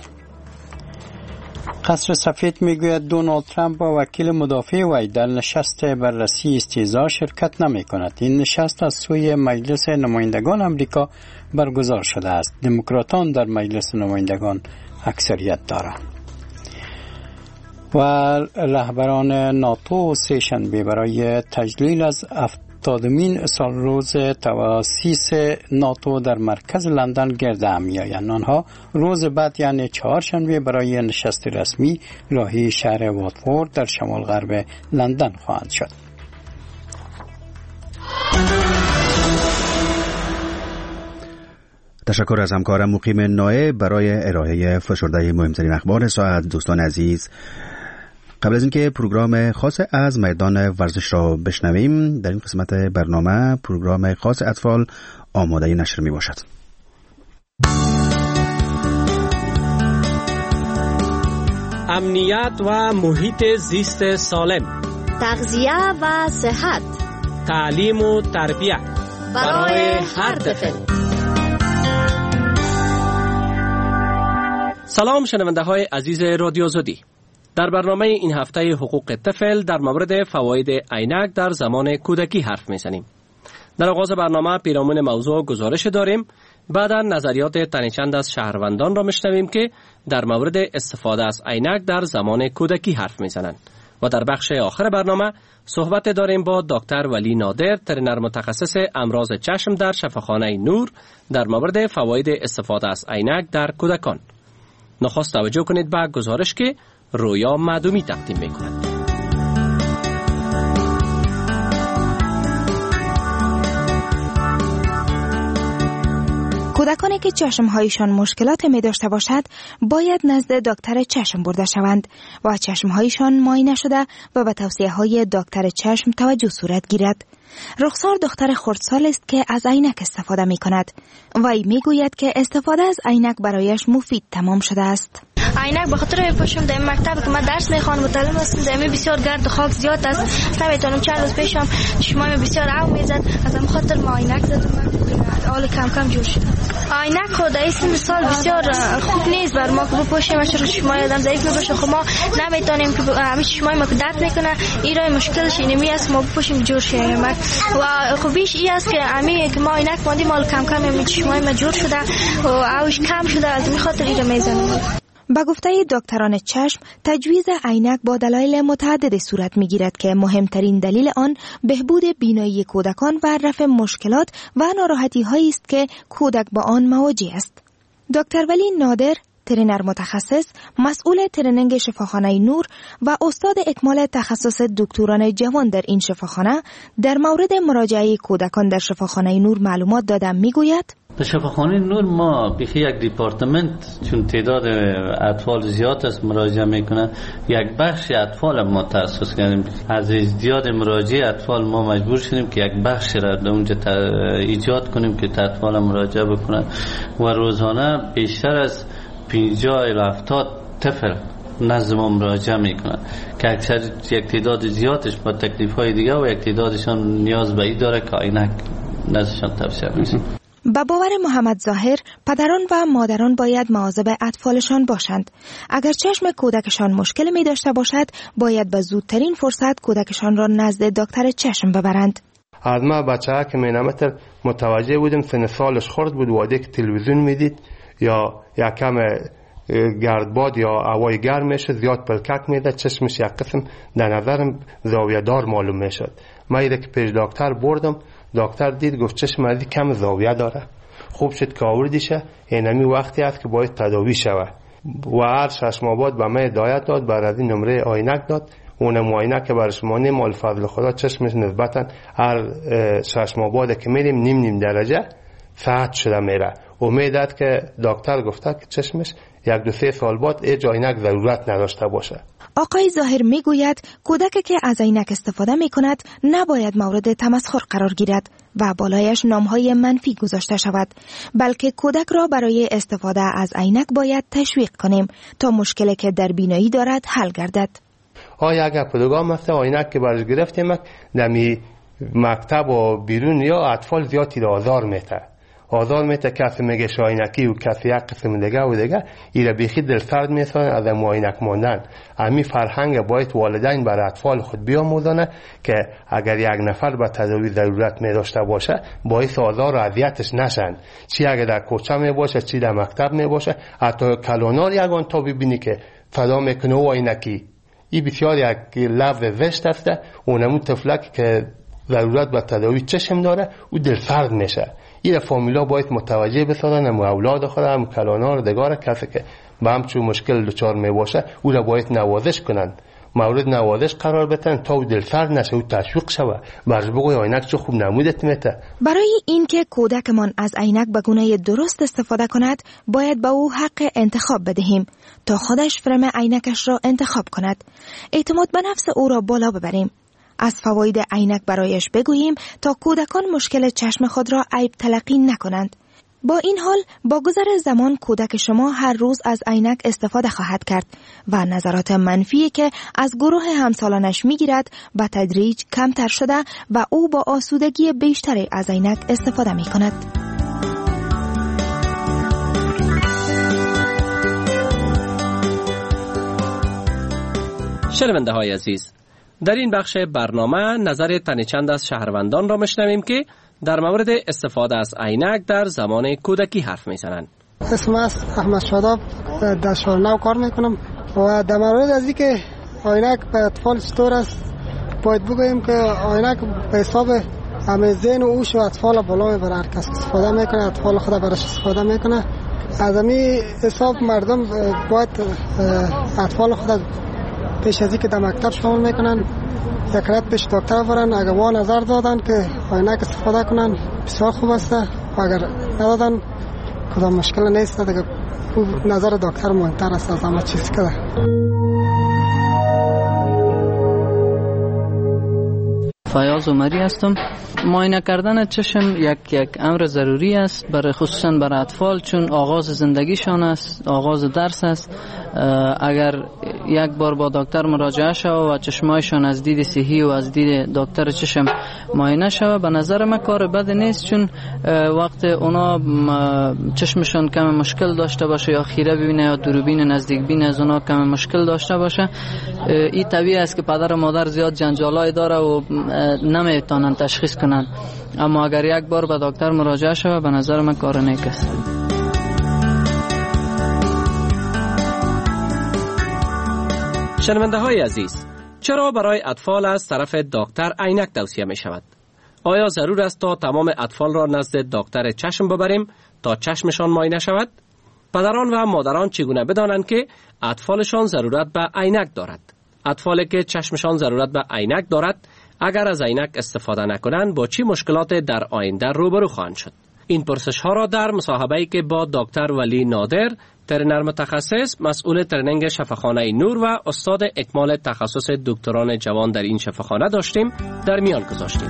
قصر سفید میگوید دونالد ترامپ و وکیل مدافع وی در نشست بررسی استیضاح شرکت نمی کند. این نشست از سوی مجلس نمایندگان امریکا برگزار شده است. دموکراتان در مجلس نمایندگان اکثریت دارند. و رهبران ناتو سه‌شنبه برای تجلیل از 70مین سال روز تأسیس ناتو در مرکز لندن گرد هم می‌آیند. آنها روز بعد یعنی چهارشنبه برای نشست رسمی راهی شهر واتفورد در شمال غرب لندن خواهند شد. تشکر از همکارم مقیم نایب برای ارائه فشرده مهمترین اخبار ساعت. دوستان عزیز، قبل از اینکه پروگرام خاص از میدان ورزش را بشنویم، در این قسمت برنامه پروگرام خاص اطفال آماده نشر می باشد. امنیت و محیط زیست سالم، تغذیه و صحت، تعلیم و تربیت برای هر طفل. سلام شنونده های عزیز رادیو آزادی. در برنامه این هفته حقوق طفل در مورد فواید عینک در زمان کودکی حرف میزنیم. در آغاز برنامه پیرامون موضوع گزارش داریم. بعدا نظریات تنیچند از شهروندان را میشنویم که در مورد استفاده از عینک در زمان کودکی حرف میزنند. و در بخش آخر برنامه صحبت داریم با دکتر ولی نادر، ترینر متخصص امراض چشم در شفاخانه نور، در مورد فواید استفاده از عینک در کودکان. نخست توجه کنید به گزارش که رویا معدومی تقدیم می‌کند. کودکانی که چشمهایشان مشکلات می داشته باشد باید نزد دکتر چشم برده شوند و چشمهایشان معاینه شده و به توصیه های دکتر چشم توجه صورت گیرد. رخسار دختر خردسال است که از عینک استفاده می کند. وی می گوید که استفاده از عینک برایش مفید تمام شده است. عینک به خاطر میپوشم در مکتب که من درس میخوانم متعلم هستم، در بسیار گرد و خاک زیاد است، نمیتونم چند روز پیشم چشمام بسیار آب میزد، از این خاطر ما عینک زدم، حال کم کم جور شد. عینک خود این مثال بسیار خوب نیست بر ما که بپوشیم، چون چشمای آدم ضعیف میباشه، خب ما نمیتونیم که همه چشمای ما که درد میکنه، این راه مشکلش اینمی است ما بپوشیم جور شیم. و خوبیش این است که همین که ما عینک ماندیم حال کم کم همین چشمای ما جور شده و آوش کم شده، از این خاطر این میزنم. با گفته دکتران چشم، تجویز عینک با دلایل متعدد صورت میگیرد که مهمترین دلیل آن بهبود بینایی کودکان و رفع مشکلات و ناراحتی هایی است که کودک با آن مواجه است. دکتر ولی نادر، ترینر متخصص، مسئول ترینینگ شفاخانه نور و استاد اکمال تخصص دکتران جوان در این شفاخانه، در مورد مراجعه کودکان در شفاخانه نور معلومات داده میگوید: در شفاخانه نور ما بیخی یک دیپارتمنت، چون تعداد اطفال زیاد است مراجعه میکنه، یک بخش اطفال ما تأسیس کردیم. از ازدیاد مراجعه اطفال ما مجبور شدیم که یک بخش را در اونجا ایجاد کنیم که اطفال مراجعه بکنن و روزانه بیشتر از 50 الی 70 طفل نزد ما مراجعه میکنن که اکثر یک تعداد زیادش با تکلیف های دیگه و یک تعدادشان نیاز به این داره که عینک نزدشان توصیه میشه. با باور محمد ظاهر، پدران و مادران باید مواظب اطفالشان باشند. اگر چشم کودکشان مشکل می داشته باشد، باید به زودترین فرصت کودکشان را نزد دکتر چشم ببرند. از ما بچه که مینامتر متوجه بودیم سن سالش خورد بود و که تلویزیون میدید یا کم گردباد یا هوای گرم میشه زیاد پلکک میده، چشمش یک قسم در نظرم زاویه دار معلوم میشد. من ایده که پیش دکتر بردم، دکتر دید گفت چشم ازی کم زاویه داره، خوب شد که آوردیشه، اینمی وقتی است که باید تداوی شود و هر 6 ماه بعد به من هدایت داد، بعد از این نمره عینک داد. اون معاینه که برای شما نیم فضل خدا چشمش نسبتا هر 6 ماه بعد که میریم نیم درجه ساعت شده میره. امید که دکتر گفته که چشمش 1-2-3 سال بعد عینک ضرورت نداشته باشه. آقای ظاهر میگوید کودکی که از عینک استفاده میکند نباید مورد تمسخر قرار گیرد و بالایش نامهای منفی گذاشته شود، بلکه کودک را برای استفاده از عینک باید تشویق کنیم تا مشکلی که در بینایی دارد حل گردد. اگر پدوگاه مثل عینک که برش گرفتیم دمی مکتب و بیرون یا اطفال زیادی را آزار میته کسی میگه عینکی و کسی یک قسم دیگه و دیگه ایره بیخی دل سرد میسان از عینک ماندن. امی فرهنگ باید والدین برای اطفال خود بیاموزانه که اگر یک نفر به تداوی ضرورت می داشته باشه باعث آزار و اذیتش نشن، چی اگر در کوچه می باشه چی در مکتب می باشه. حتی کلونار یگان تا ببینی که فدا میکنه و عینکی این بسیار یک لفظ زشت است. اونمون طفلک که ضرورت به تداوی چشم داره او دل سرد میشه. این فامیلا باید متوجه بسازن، هم اولاد خود هم کلانار دگار کسی که به همچون مشکل دچار می باشه او را باید نوازش کنن، مورد نوازش قرار بدن تا او دل سرد نشه و تشویق شوه. برش بگوی عینک چه خوب نمودت میته. برای اینکه کودکمان از عینک به گونه درست استفاده کند باید به او حق انتخاب بدهیم تا خودش فرم عینکش را انتخاب کند. اعتماد به نفس او را بالا ببریم. از فواید عینک برایش بگوییم تا کودکان مشکل چشم خود را عیب تلقی نکنند. با این حال با گذر زمان کودک شما هر روز از عینک استفاده خواهد کرد و نظرات منفی که از گروه همسالانش میگیرد به تدریج کمتر شده و او با آسودگی بیشتری از عینک استفاده می کند. شنونده های عزیز، در این بخش برنامه نظر تن چند از شهروندان را میشنویم که در مورد استفاده از عینک در زمان کودکی حرف میزنند. اسم است احمد شاداب، در شورنو کار میکنم و در مورد از اینکه عینک به اطفال چطور است باید بگوییم که عینک به حساب همه ذهن و هوش و اطفال بالا میبره. هر کس استفاده میکنه اطفال خود براش استفاده میکنه. از همین حساب مردم باید اطفال خود پیش از اینکه در مکتب شامل میکنن یک رات پیش دکتر برن. اگر وا نظر دادن که عینک استفاده کنن بسیار خوب است و اگر ندادن کدام مشکل نیست دیگه. نظر دکتر مهمتر است از همه چیز که فیاض عمری هستم. معاینه کردن چشم یک امر ضروری است برای خصوصا برای اطفال، چون آغاز زندگیشان است، آغاز درس است. اگر یک بار با دکتر مراجعه شود و چشمایشان از دید صحی و از دید دکتر چشم معاینه شود، به نظر من کار بد نیست، چون وقت اونا چشمشون کم مشکل داشته باشه یا خیره ببینه یا دوربین نزدیک بین از اونا کم مشکل داشته باشه، این طبیعی است که پدر و مادر زیاد جنجالای داره و نمیتونن تشخیص کنن. اما اگر یک بار به دکتر مراجعه شود به نظر من کار نیک است. شنونده های عزیز، چرا برای اطفال از طرف دکتر عینک توصیه می شود؟ آیا ضرور است تا تمام اطفال را نزد دکتر چشم ببریم تا چشمشان معاینه شود؟ پدران و مادران چگونه بدانند که اطفالشان ضرورت به عینک دارد؟ اطفالی که چشمشان ضرورت به عینک دارد اگر از عینک استفاده نکنند با چه مشکلات در آینده روبرو خواهند شد؟ این پرسش ها را در مصاحبه‌ای که با دکتر ولی نادر، ترینر متخصص مسئول ترنینگ شفاخانه نور و استاد اکمال تخصص دکتران جوان در این شفاخانه داشتیم در میان گذاشتیم.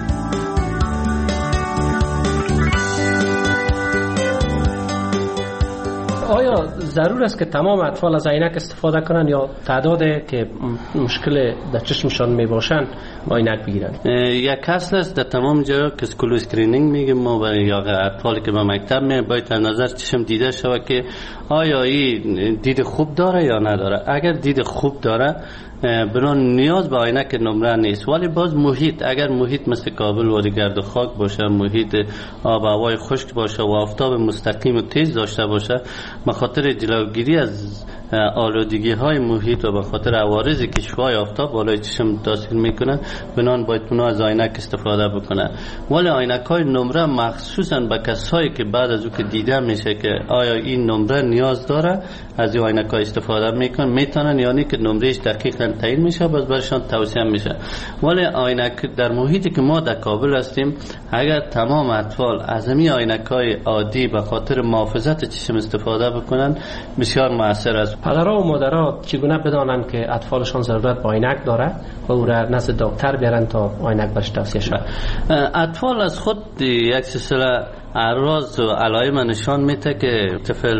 آیا ضرور است که تمام اطفال از عینک استفاده کنن یا تعدادی که مشکل در چشمشان میباشن با عینک بگیرن؟ یک اصل است در تمام جا که اسکول اسکرینینگ میگیم ما برای یا اطفالی که به مکتب میاد باید در نظر چشم دیده شود که آیا این دید خوب داره یا نداره. اگر دید خوب داره بران نیاز به عینک نمره نیست، ولی باز محیط، اگر محیط مثل کابل و گرد و خاک باشه، محیط آب و هوای خشک باشه و آفتاب مستقیم و تیز داشته باشه، به خاطر جلوگیری از آلودگی های محیط و به خاطر عوارضی که شعاع آفتاب بالای چشم تاثیر میکنه، بنان باید اونا از عینک استفاده بکنه. ولی عینک های نمره مخصوصا به کسایی که بعد از او که دیده میشه که آیا این نمره نیاز داره، از این عینک های استفاده میکنن، میتونن، یعنی که نمرهش دقیقاً تعیین میشه، باز برشان توصیه میشه. ولی عینک در محیطی که ما در کابل هستیم، اگر تمام اطفال از این عینک های عادی به خاطر محافظت چشم استفاده بکنن، بسیار مؤثر است. پدرها و مادرها چگونه بدانند که اطفالشان ضرورت به عینک داره و او را نزد دکتر بیارن تا عینک برش توصیه شود؟ اطفال از خود یک سلسله اعراض و علائم نشان میده که طفل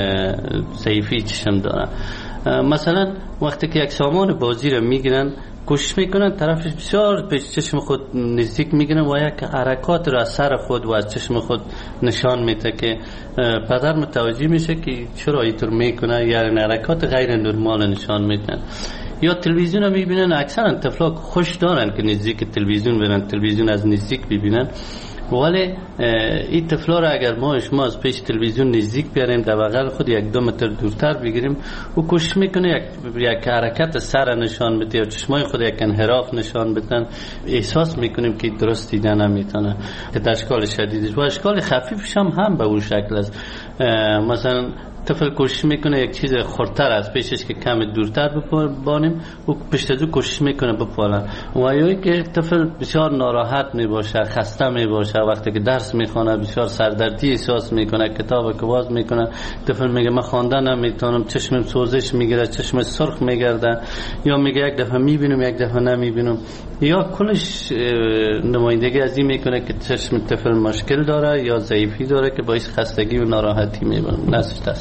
ضعیفی چشم داره. مثلا وقتی که یک سامان بازی را میگیرن، کوشش میکنن طرفش بسیار به چشم خود نزدیک میگیرن و یک حرکات را از سر خود و از چشم خود نشان میده که پدر متوجه میشه که چرا اینطور میکنه، یعنی حرکات غیر نرمال نشان میدن. یا تلویزیون رو میبینن، اکثرا طفلا خوش دارن که نزدیک تلویزیون برن، تلویزیون از نزدیک ببینن. ولی این طفلا را اگر ما از پیش تلویزیون نزدیک بیاریم، در بغل خود 1-2 متر دورتر بگیریم، و کوشش میکنه یک حرکت سر نشان بده یا چشمای خود یک انحراف نشان بدن، احساس میکنیم که درست دیدن نمیتونه، که در اشکال شدیدش و اشکال خفیفش هم به اون شکل است. مثلا طفل کوشش میکنه یک چیز خردتر از پیشش که کم دورتر ببانیم و پشت از او کوشش میکنه بپالن. و یا که طفل بسیار ناراحت میباشه، خسته میباشه، وقتی که درس میخونه بسیار سردردی احساس میکنه، کتاب که باز میکنه طفل میگه من خواندن نمیتونم، چشمم سوزش میگیره، چشم سرخ میگرده، یا میگه یک دفعه میبینم یک دفعه نمیبینم، یا کلش نمایندگی از این میکنه که چشم طفل مشکل داره یا ضعیفی داره که باعث خستگی و ناراحتی میبینه.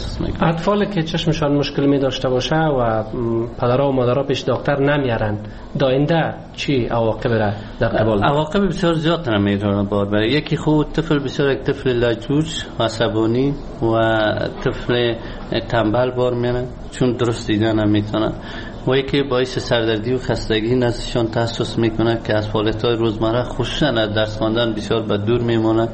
اطفالی که چشمشان مشکل می داشته باشه و پدرها و مادرها پیش دکتر نمیارن، داینده چی عواقب را در قبال؟ عواقب بسیار زیاد نمیدونه. برای یکی خود طفل بسیار یک طفل لجوج و عصبانی و طفل تنبل بار میانه چون درست دیدن نمیتونه، و یکی باعث سردردی و خستگی نزدشان تحسس میکنه که از فعالیت‌های روزمره خصوصا از درس خواندن بسیار به دور میمونه.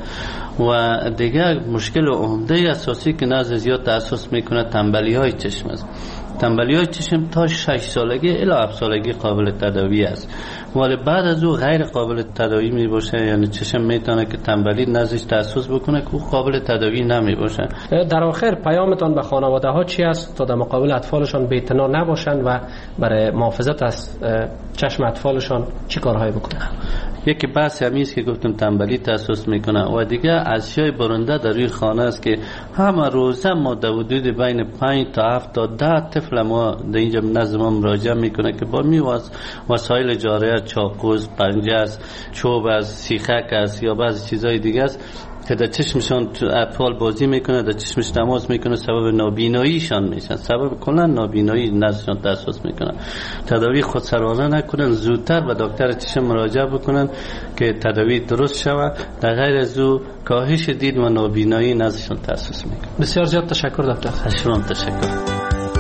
و دیگه مشکل عمده اساسی که نزد زیاد تحسس میکنه تنبلی های چشم است. تنبلی های چشم تا 6 سالگی الی 7 سالگی قابل تداوی است، ولی بعد از او غیر قابل تداوی می باشه. یعنی چشم میتونه که تنبلی نزدش تحسس بکنه که او قابل تداوی نمی باشه. در آخر پیامتان به خانواده ها چی است تا در مقابل اطفالشان بی‌اعتنا نباشند و برای محافظت از چشم اطفالشان چی کارهایی بکنن؟ یکی بحث همیست که گفتم تنبلی تحسس میکنه، و دیگه اشیای برنده در روی خانه است که همه روزه ما در حدود بین 5 تا 7 تا 10 طفل ما در اینجا نزد ما مراجعه میکنه که با وسایل جاره، چاقوز، پنجه است، چوب است، سیخک است یا بعضی چیزهای دیگه است که در چشمشان اطفال بازی میکنه، در چشمش تماس میکنه، سبب نابیناییشان میشن، سبب کلا نابینایی نزدشان تحسس میکنه. تداوی خودسرانه نکنن، زودتر به دکتر چشم مراجعه بکنن که تداوی درست شود، در غیر از او کاهش دید و نابینایی نزدشان تحسس میکنه. بسیار زیاد تشکر دکتر. شما تشکر.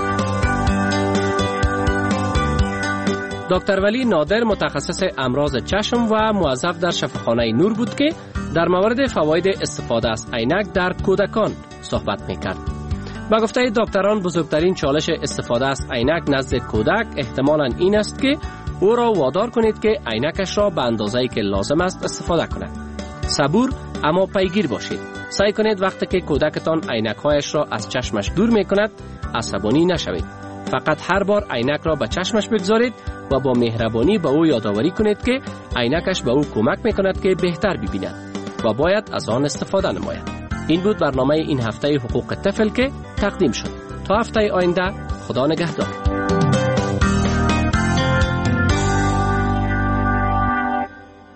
دکتر ولی نادر متخصص امراض چشم و موظف در شفاخانه نور بود که در مورد فواید استفاده از عینک در کودکان صحبت میکرد. با گفته دکتران بزرگترین چالش استفاده از عینک نزد کودک احتمالاً این است که او را وادار کنید که عینکش را به اندازه‌ای که لازم است استفاده کند. صبور اما پیگیر باشید. سعی کنید وقتی که کودکتان عینک‌هایش را از چشمش دور میکند عصبانی نشوید. فقط هر بار عینک را به چشمش بگذارید و با مهربانی به او یادآوری کنید که عینکش به او کمک میکند که بهتر ببیند و باید از آن استفاده نماید. این بود برنامه این هفته حقوق طفل که تقدیم شد. تا هفته آینده، خدا نگهدار.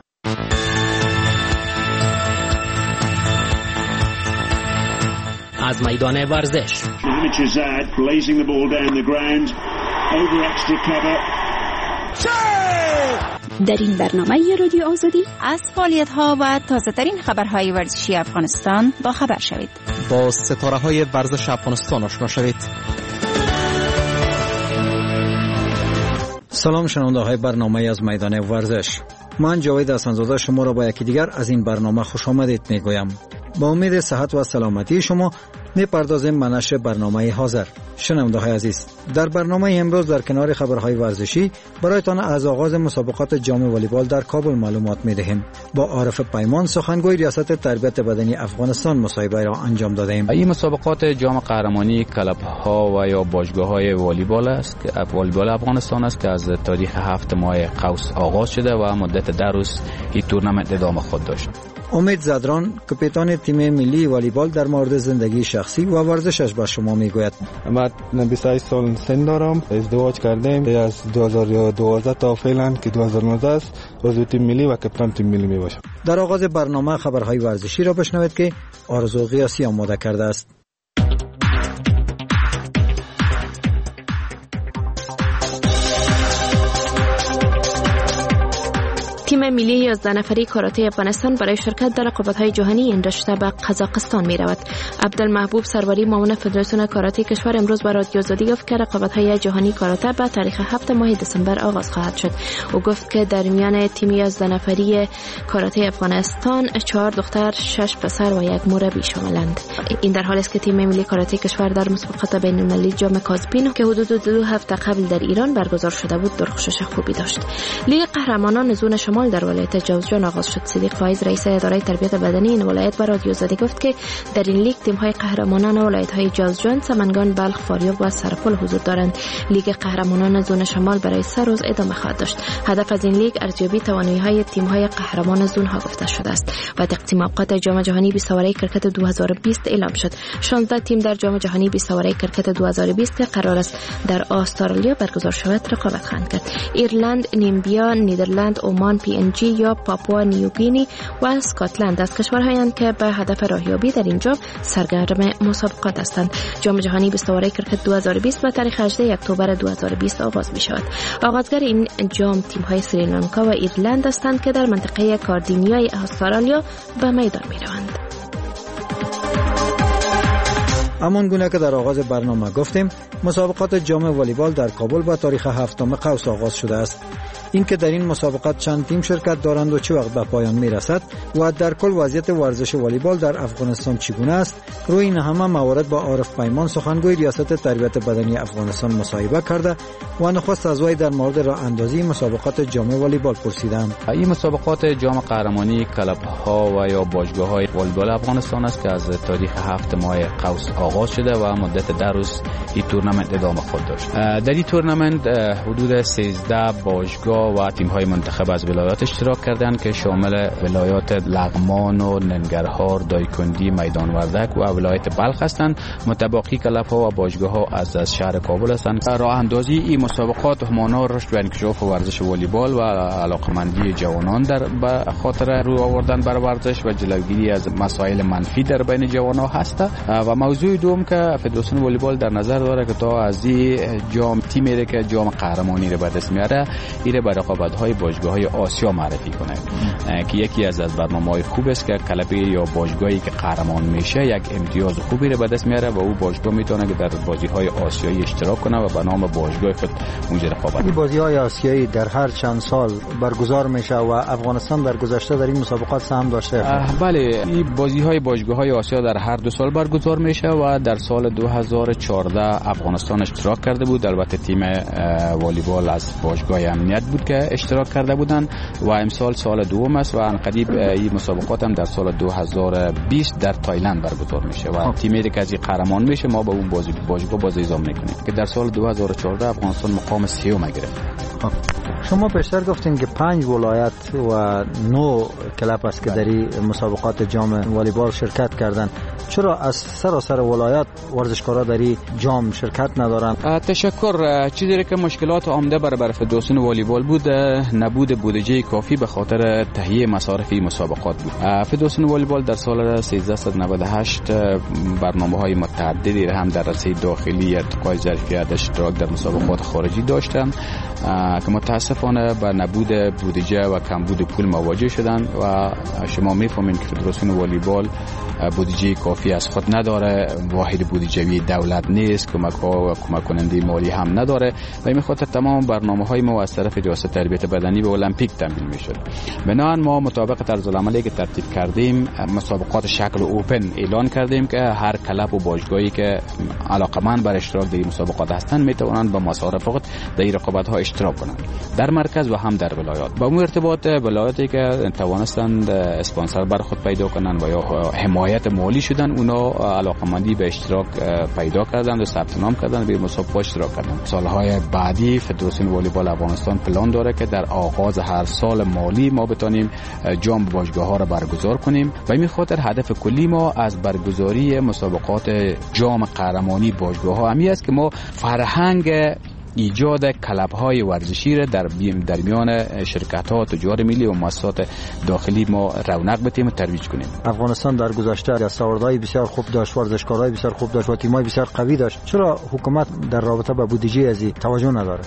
از از میدان ورزش. در این برنامه رادیو آزادی از فعالیت‌ها و تازه‌ترین خبرهای ورزشی افغانستان با خبر شوید. با ستاره‌های ورزش افغانستان آشنا شوید. سلام شنونده‌های برنامه از میدان ورزش. من جاوید حسن‌زاده شما را با یکی دیگر از این برنامه خوش آمدید میگویم. با امید صحت و سلامتی شما میپردازیم به نشر برنامه حاضر. شنونده‌های عزیز، در برنامه امروز در کنار خبرهای ورزشی برایتان از آغاز مسابقات جام والیبال در کابل معلومات می‌دهیم. با عارف پیمان سخنگوی ریاست تربیت بدنی افغانستان مصاحبه را انجام دادیم. این مسابقات جام قهرمانی کلب‌ها و یا باشگاه‌های والیبال است که والیبال افغانستان است که از تاریخ 7 ماه قوس آغاز شده و مدت 10 روز این تورنمنت ادامه خود داشت. امید زدران کاپیتان تیم ملی والیبال در مورد زندگی شخصی و ورزشش با شما میگوید. من 28 سال سن دارم. ازدواج کردم از 2012 تا فعلا که 2019 است. عضو تیم ملی و کاپیتان تیم ملی میباشم. در آغاز برنامه خبرهای ورزشی را بشنوید که آرزو قیاسی آماده کرده است. تیم ملی 11 نفری کاراته افغانستان برای شرکت در رقابت‌های جهانی این رشته به قزاقستان می‌رود. عبدالمحبوب سروری معاون فدراسیون کاراته کشور امروز به رادیو آزادی گفت که رقابت‌های جهانی کاراته به تاریخ 7 ماه دسامبر آغاز خواهد شد. او گفت که در میان تیم 11 نفری کاراته افغانستان 4 دختر، 6 پسر و 1 مربی شاملند. این در حالی است که تیم ملی کاراته کشور در مسابقات بین‌المللی جام کازپین که حدود 2 هفته قبل در ایران برگزار شده بود درخشش خوبی داشت. لیگ قهرمانان زون شمال در ولایت جوزجان آغاز شد. صدیق فایز رئیس اداره تربیت بدنی این ولایت به رادیو آزادی گفت که در این لیگ تیم‌های قهرمانان ولایت‌های جوزجان، سمنگان، بلخ، فاریاب و سرپل حضور دارند. لیگ قهرمانان زون شمال برای 3 روز ادامه خواهد داشت. هدف از این لیگ ارزیابی توانایی‌های تیم‌های قهرمان زون‌ها گفته شده است. و تقسیم اوقات جام جهانی 20 سواره کرکت 2020 اعلام شد. 16 تیم در جام جهانی 20 سواره کرکت 2020 که قرار است در استرالیا برگزار شود رقابت خواهند کرد. ایرلند، نیمبیا، نیدرلند، عمان، PNG یا پاپوا نیوگینی و اسکاتلند از کشورهایند که به هدف راهیابی در این جام سرگرم مسابقات هستند. جام جهانی 20 سواره کرکت 2020 به تاریخ 18 اکتبر 2020 آغاز می شود. آغازگر این جام تیم‌های سریلانکا و ایرلند هستند که در منطقه کاردینیای استرالیا به میدان می روند. همان گونه که در آغاز برنامه گفتیم، مسابقات جام والیبال در کابل با تاریخ 7 قوس آغاز شده است. اینکه در این مسابقات چند تیم شرکت دارند و چه وقت به پایان میرسد و در کل وضعیت ورزش والیبال در افغانستان چگونه است، روی این همه موارد با عارف پیمان سخنگوی ریاست تربیت بدنی افغانستان مصاحبه کرده و نخست از وی در مورد راه اندازی مسابقات جام والیبال پرسیدم. این مسابقات جام قهرمانی کلب‌ها و یا باشگاه‌های والیبال افغانستان است که از تاریخ 7 ماه قوس آغاز شده و مدت 10 روز این تورنمنت ادامه خود داشت. در این تورنمنت حدود 13 باشگاه و تیم‌های منتخب از ولایات اشتراک کردند که شامل ولایات لغمان و ننگرهار، دایکندی، میدان وردک و ولایت بلخ هستند. متباقی کلب‌ها و باشگاه‌ها از شهر کابل هستند. راه اندازی این مسابقات همانا رشد و انکشاف ورزش والیبال و علاقمندی جوانان به خاطر رو آوردن بر ورزش و جلوگیری از مسائل منفی در بین جوانان هست. و موضوع دوم که فدراسیون والیبال در نظر داره که تا از این جام تیمی که جام قهرمانی رو به دست میاره ایره به رقابت‌های باشگاه‌های آسیا معرفی کنه که یکی از برنامه‌های خوب است که کلبی یا باشگاهی که قهرمان میشه یک امتیاز خوبی رو به دست میاره و او باشگاه میتونه که در بازی‌های آسیایی اشتراک کنه و به نام باشگاه خود اونجا رقابت کنه. این بازی‌های آسیایی در هر چند سال برگزار میشه و افغانستان در گذشته در این مسابقات سهم داشته. بله، این بازی‌های باشگاه‌های آسیا در هر 2 سال برگزار میشه و در سال 2014 افغانستان اشتراک کرده بود. البته تیم والیبال از باشگاه امنیت بود که اشتراک کرده بودند و امسال سال دوم است و ان قریب این مسابقات هم در سال 2020 در تایلند برگزار میشه و تیمی که از این قهرمان میشه ما به اون باشگاه بازی اعزام میکنیم که در سال 2014 افغانستان مقام 3 گرفت. شما پیشتر گفتین که 5 ولایت و 9 کلب است که در این مسابقات جام والیبال شرکت کردن. چرا از سراسر ولایت ورزشکارا در این جام شرکت ندارن؟ تشکر. چیزی که مشکلات عمده برای فدراسیون والیبال بود نبود بودجه کافی به خاطر تهیه مصارف مسابقات بود. فدراسیون والیبال در سال 1398 برنامه‌های متعددی هم در رسه داخلی ارتقای ظرفیت اشتراک در مسابقات خارجی داشتند که متاسفانه با نبود بودجه و کمبود پول مواجه شدند و شما می‌فهمید که فدراسیون والیبال بودجه کافی از خود نداره، واحد بودجه‌ای دولت نیست، کمک‌ها و کمک کننده مالی هم نداره و این خاطر تمام برنامه‌های ما از طرف ریاست تربیت بدنی به المپیک تمویل می‌شد. بنابراین ما مطابق طرزالعملی که ترتیب کردیم مسابقات شکل اوپن اعلان کردیم که هر کلب و باشگاهی که علاقه‌مند بر اشتراک در مسابقات هستند میتوانند با مصارف خود در رقابت‌ها اشتراک کنند در مرکز و هم در ولایات. با اون ارتباط ولایاتی که توانستند اسپانسر بر خود پیدا کنند و یا حمایت مالی شدن اونا علاقه‌مندی به اشتراک پیدا کردند و ثبت نام کردند به مسابقات اشتراک کردند. سالهای بعدی فدراسیون والیبال افغانستان پلان داره که در آغاز هر سال مالی ما بتونیم جام باشگاه‌ها را برگزار کنیم و این خاطر هدف کلی ما از برگزاری مسابقات جام قهرمانی باشگاه‌ها همی است که ما فرهنگ ایجاد کلب‌های ورزشی را در میان شرکت‌ها، تجار ملی و مؤسسات داخلی ما رونق بدیم و ترویج کنیم. افغانستان در گذشته دستاوردهای بسیار خوب داشت، ورزشکارای بسیار خوب داشت و تیم‌های بسیار قوی داشت. چرا حکومت در رابطه با بودجه ازی توجه نداره؟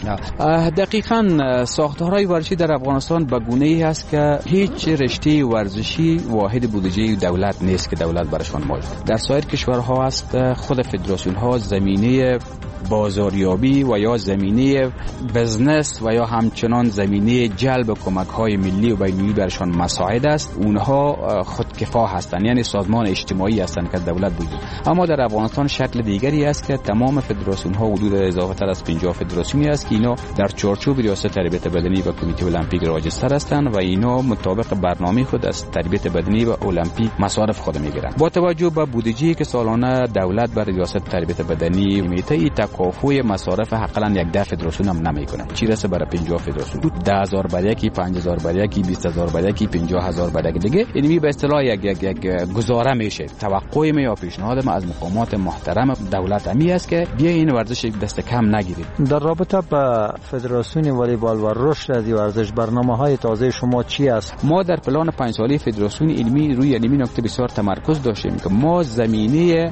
دقیقاً ساختارهای ورزشی در افغانستان به گونه‌ای است که هیچ رشته ورزشی واحد بودجه دولت نیست که دولت برشان مالی. در سایر کشورها است خود فدراسیون‌ها زمینه بازاریابی و یا زمینه بزنس و یا همچنان زمینه جلب کمک‌های ملی و بین‌المللی برشان مساعد است. اونها خودکفا هستند، یعنی سازمان اجتماعی هستند که دولت بودی. اما در افغانستان شکل دیگری است که تمام فدراسیون‌ها حدود اضافه‌تر از 50 فدراسیونی است که اینا در چارچوب ریاست تربیت بدنی و کمیته المپیک راجستر هستند و اینا مطابق برنامه خود از تربیت بدنی و المپیک مصارف خود میگیرند. با توجه به بودجه‌ای که سالانه دولت بر ریاست تربیت بدنی میته تکافوی مصارف حقاً 10 فدراسیون هم نمیکنه. چی رسه برای 50 فدراسیون 10000 بر یکی، 5000 بر یکی، 20000 بر یکی، 50000 بر یکی دیگه. یعنی به اصطلاح یک گزاره میشه. توقع ما یا پیشنهاد ما از مقامات محترم دولت همی است که بیا این ورزش دست کم نگیرید. در رابطه با فدراسیون والیبال و رشد از ورزش برنامه‌های تازه شما چی است؟ ما در پلان 5 ساله فدراسیون علمی روی علمی نکته بسیار تمرکز داشتیم که ما زمینه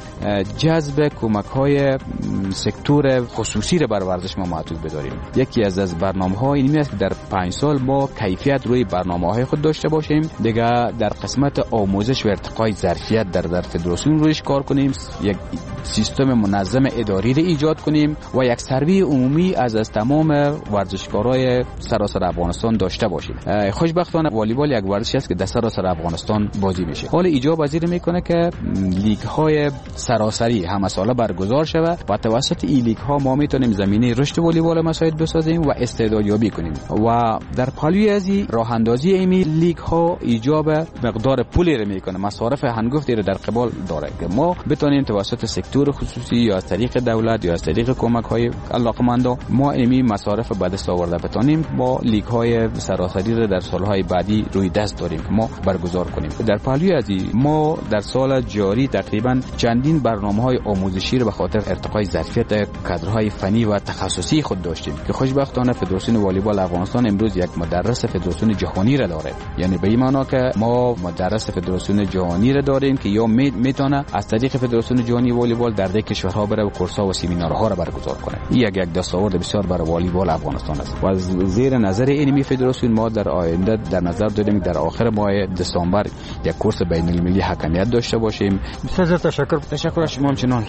جذب کمک‌های سکتور خصوصی را بر ورزش ما معطوف بداریم. یکی از برنامه‌ها این است که در 5 سال ما کیفیت روی برنامه‌های خود داشته باشیم. دیگه در قسمت آموزش و ارتقای ظرفیت در فدراسیون روش کار کنیم، یک سیستم منظم اداری را ایجاد کنیم و یک سروی عمومی از تمام ورزشکارای سراسر افغانستان داشته باشیم. خوشبختانه والیبال یک ورزشی است که در سراسر افغانستان بازی میشه. حال ایجاب پذیر میکنه که لیگ‌های سراسری همه ساله برگزار شود و توسط این لیگ‌ها ما میتونیم زمینه رشد والیبال مساعد بسازیم و استعدادیابی کنیم و در پالوی ازی راه اندازی این لیگ‌ها ایجاب مقدار پولی را میکنه، مصارف هنگفتی را در قبال داره که ما بتونیم توسط سکتور خصوصی یا از طریق دولت یا از طریق کمک‌های علاقه‌مندان ما این مصارف به دست آورده بتونیم با لیگ‌های سراسری را در سال‌های بعدی روی دست داریم که ما برگزار کنیم. در پالوی ازی ما در سال جاری تقریبا چندین برنامه‌های آموزشی را به خاطر ارتقای ظرفیت کادرهای فنی و تخصصی خود داشتیم که خوشبختانه فدراسیون والیبال افغانستان امروز یک مدرس فدراسیون جهانی را داره. یعنی به این معنی که ما مدرس فدراسیون جهانی را داریم که یا میتونه از طریق فدراسیون جهانی والیبال در دیگر کشورها بره و کورس‌ها و سمینارها را برگزار کنه. این یک دستاورد بسیار برای والیبال افغانستان است. و زیر نظر این فدراسیون ما در آینده در نظر داریم در آخر ماه دسامبر یک کورس بین‌المللی حکمیت داشته باشیم. بسیار تشکر. تشکر از شما همچنان.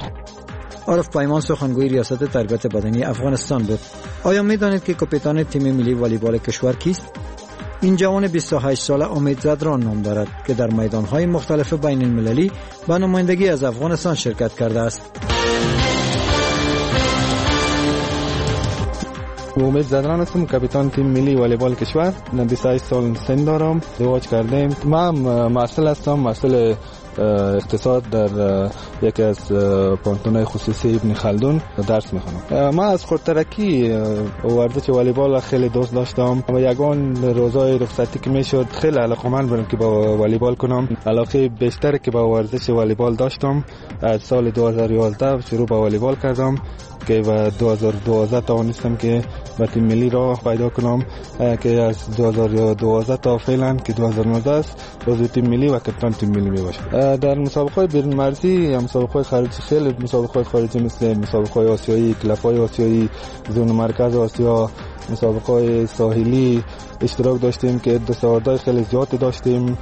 عارف پیمان سخنگوی ریاست تربیت بدنی افغانستان بود. آیا می‌دانید که کاپیتان تیم ملی والیبال کشور کیست؟ این جوان 28 ساله امید زدران نام دارد که در میدان‌های مختلف بین المللی به نمایندگی از افغانستان شرکت کرده است. امید زدران هستم، کاپیتان تیم ملی والیبال کشور. 28 سال سن دارم، ازدواج کردم. من مسئول هستم، مسئول اقتصاد در یکی از پانتون‌های خصوصی ابن خلدون درس میخونم. من از خودترکی ورزش والیبال خیلی دوست داشتم و یگان روزای رخصتی که میشد خیلی علاقه‌مند بودم که با والیبال کنم. علاقه بیشتر که با ورزش والیبال داشتم از سال 2011 شروع با والیبال کردم که و 2012 توانستم که به تیم ملی راه پیدا کنم که از 2012 تا فعلا که 2019 است عضو تیم ملی و کاپیتان تیم ملی میباشم. در مسابقات بیرون مرزی یا مسابقات خارجی خیلی مسابقات خارجی مثل مسابقات آسیایی، کلب‌های آسیایی، زون مرکز آسیا، مسابقات ساحلی اشتراک داشتیم که دستاوردهای خیلی زیادی داشتیم.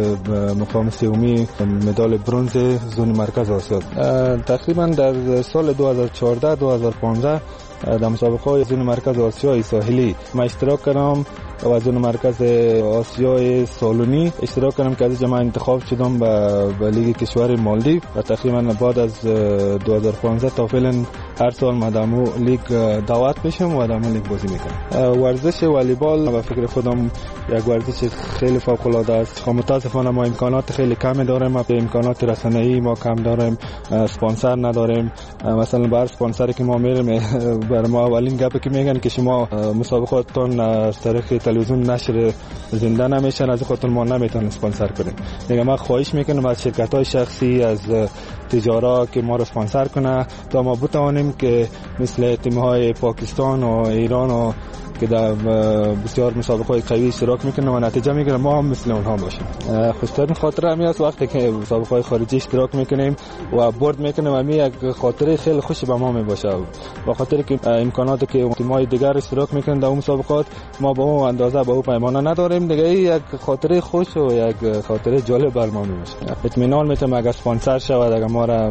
مقام سومی مدال برنز زون مرکز آسیا. تقریبا در سال 2014 2015 در مسابقات زون مرکز آسیای ساحلی ما اشتراک کردم و زون مرکز آسیای سالونی اشتراک کردم که از جمع انتخاب شدم به لیگ کشور مالدیو و تقریبا بعد از 2015 تا فعلا هر سال ما در لیگ دعوت میشم و در لیگ بازی میکنم. ورزش والیبال به فکر خودم یک ورزش خیلی فوق العاده است. متاسفانه ما امکانات خیلی کمی داریم، ما امکانات رسانه‌ای ما کم داریم، اسپانسر نداریم. مثلا بر اسپانسری که ما میریم بر ما اولین گپی که میگن که شما مسابقاتتون از طریق تلویزیون نشر زنده نمیشن، از خاطر ما نمیتونن اسپانسر کنیم. دیگه ما خواهش میکنم از شرکت‌های شخصی، از تجارت که ما رو اسپانسر کنه تا ما بتوانیم که مثل تیم‌های پاکستان و ایران و که در بسیار مسابقات قوی اشتراک میکنه و نتیجه میگیره ما هم مثل اونها باشیم. خوشترین خاطره همی است وقتی که مسابقات خارجی اشتراک میکنیم و برد میکنیم، همی یک خاطره خیلی خوشی به ما میباشه. با خاطر که امکاناتی که تیم‌های دیگر اشتراک میکنن در اون مسابقات ما با اون اندازه با اون پیمانه نداریم دیگه. یک خاطره خوش و یک خاطره جالب بر ما میباشه. اطمینان میتونم اگه اسپانسر شود، اگه ما را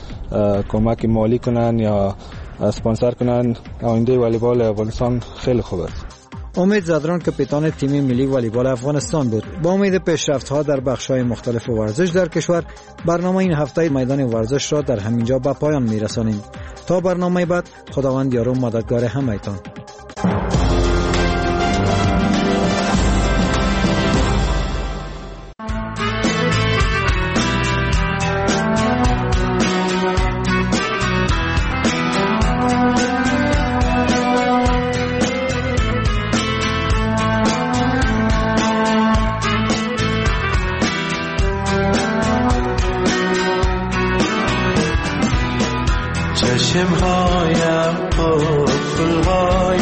کمک مالی کنن یا اسپانسر کنن، آینده والیبال افغانستان خیلی خوب است. امید زدران کاپیتان تیم ملی والیبال افغانستان بود. با امید پیشرفت‌ها در بخش‌های مختلف ورزش در کشور، برنامه این هفته میدان ورزش را در همینجا به پایان می‌رسانیم. تا برنامه بعد، خداوند یار و مددگار همه‌تان. چشمهایم قفل‌های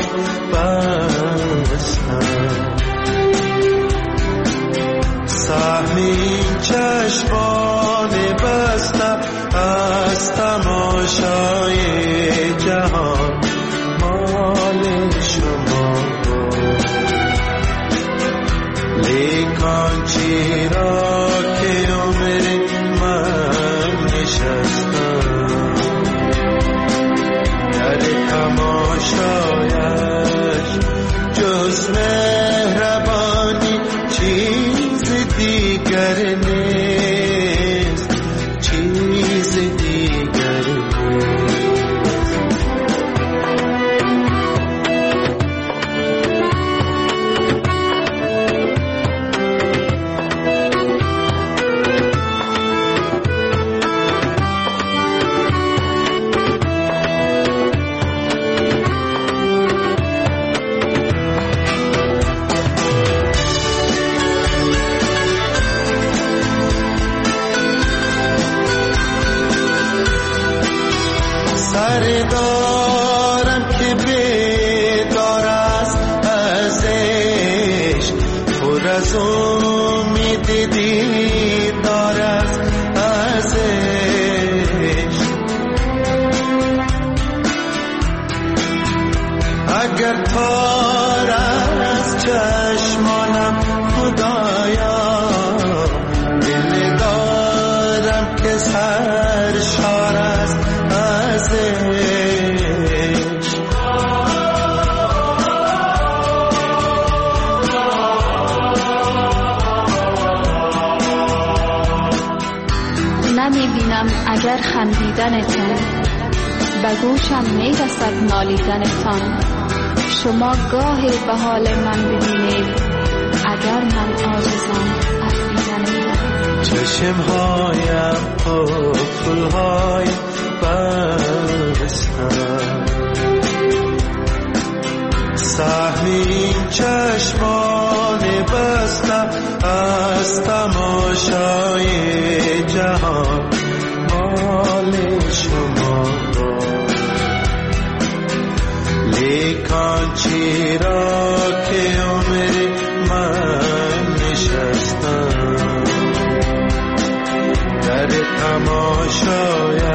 بستم، سهمی چشمان بستم از تماشای جهان مال شما. لیکن چرا که عمر من نشستم تماشایش جز مهربانی چیز دیگر نیست، چیز دیگر نیست. دارم که بیدار است از عشق، پر از امید دیدار است از عشق. اگر تار از چشمانم خدایا، دل دارم که سرشار است از عشق. نمی‌بینم اگر خندیدنتان، به گوشم می‌رسد نالیدنتان. شما گاهی به حال من ببینید، اگر من عاجزم از دیدنتان. چشمهایم قفل‌های بستم سهم این چشمان بستم از تماشای جهان مال شما لیکن چرا که عمر من نشستم در تماشای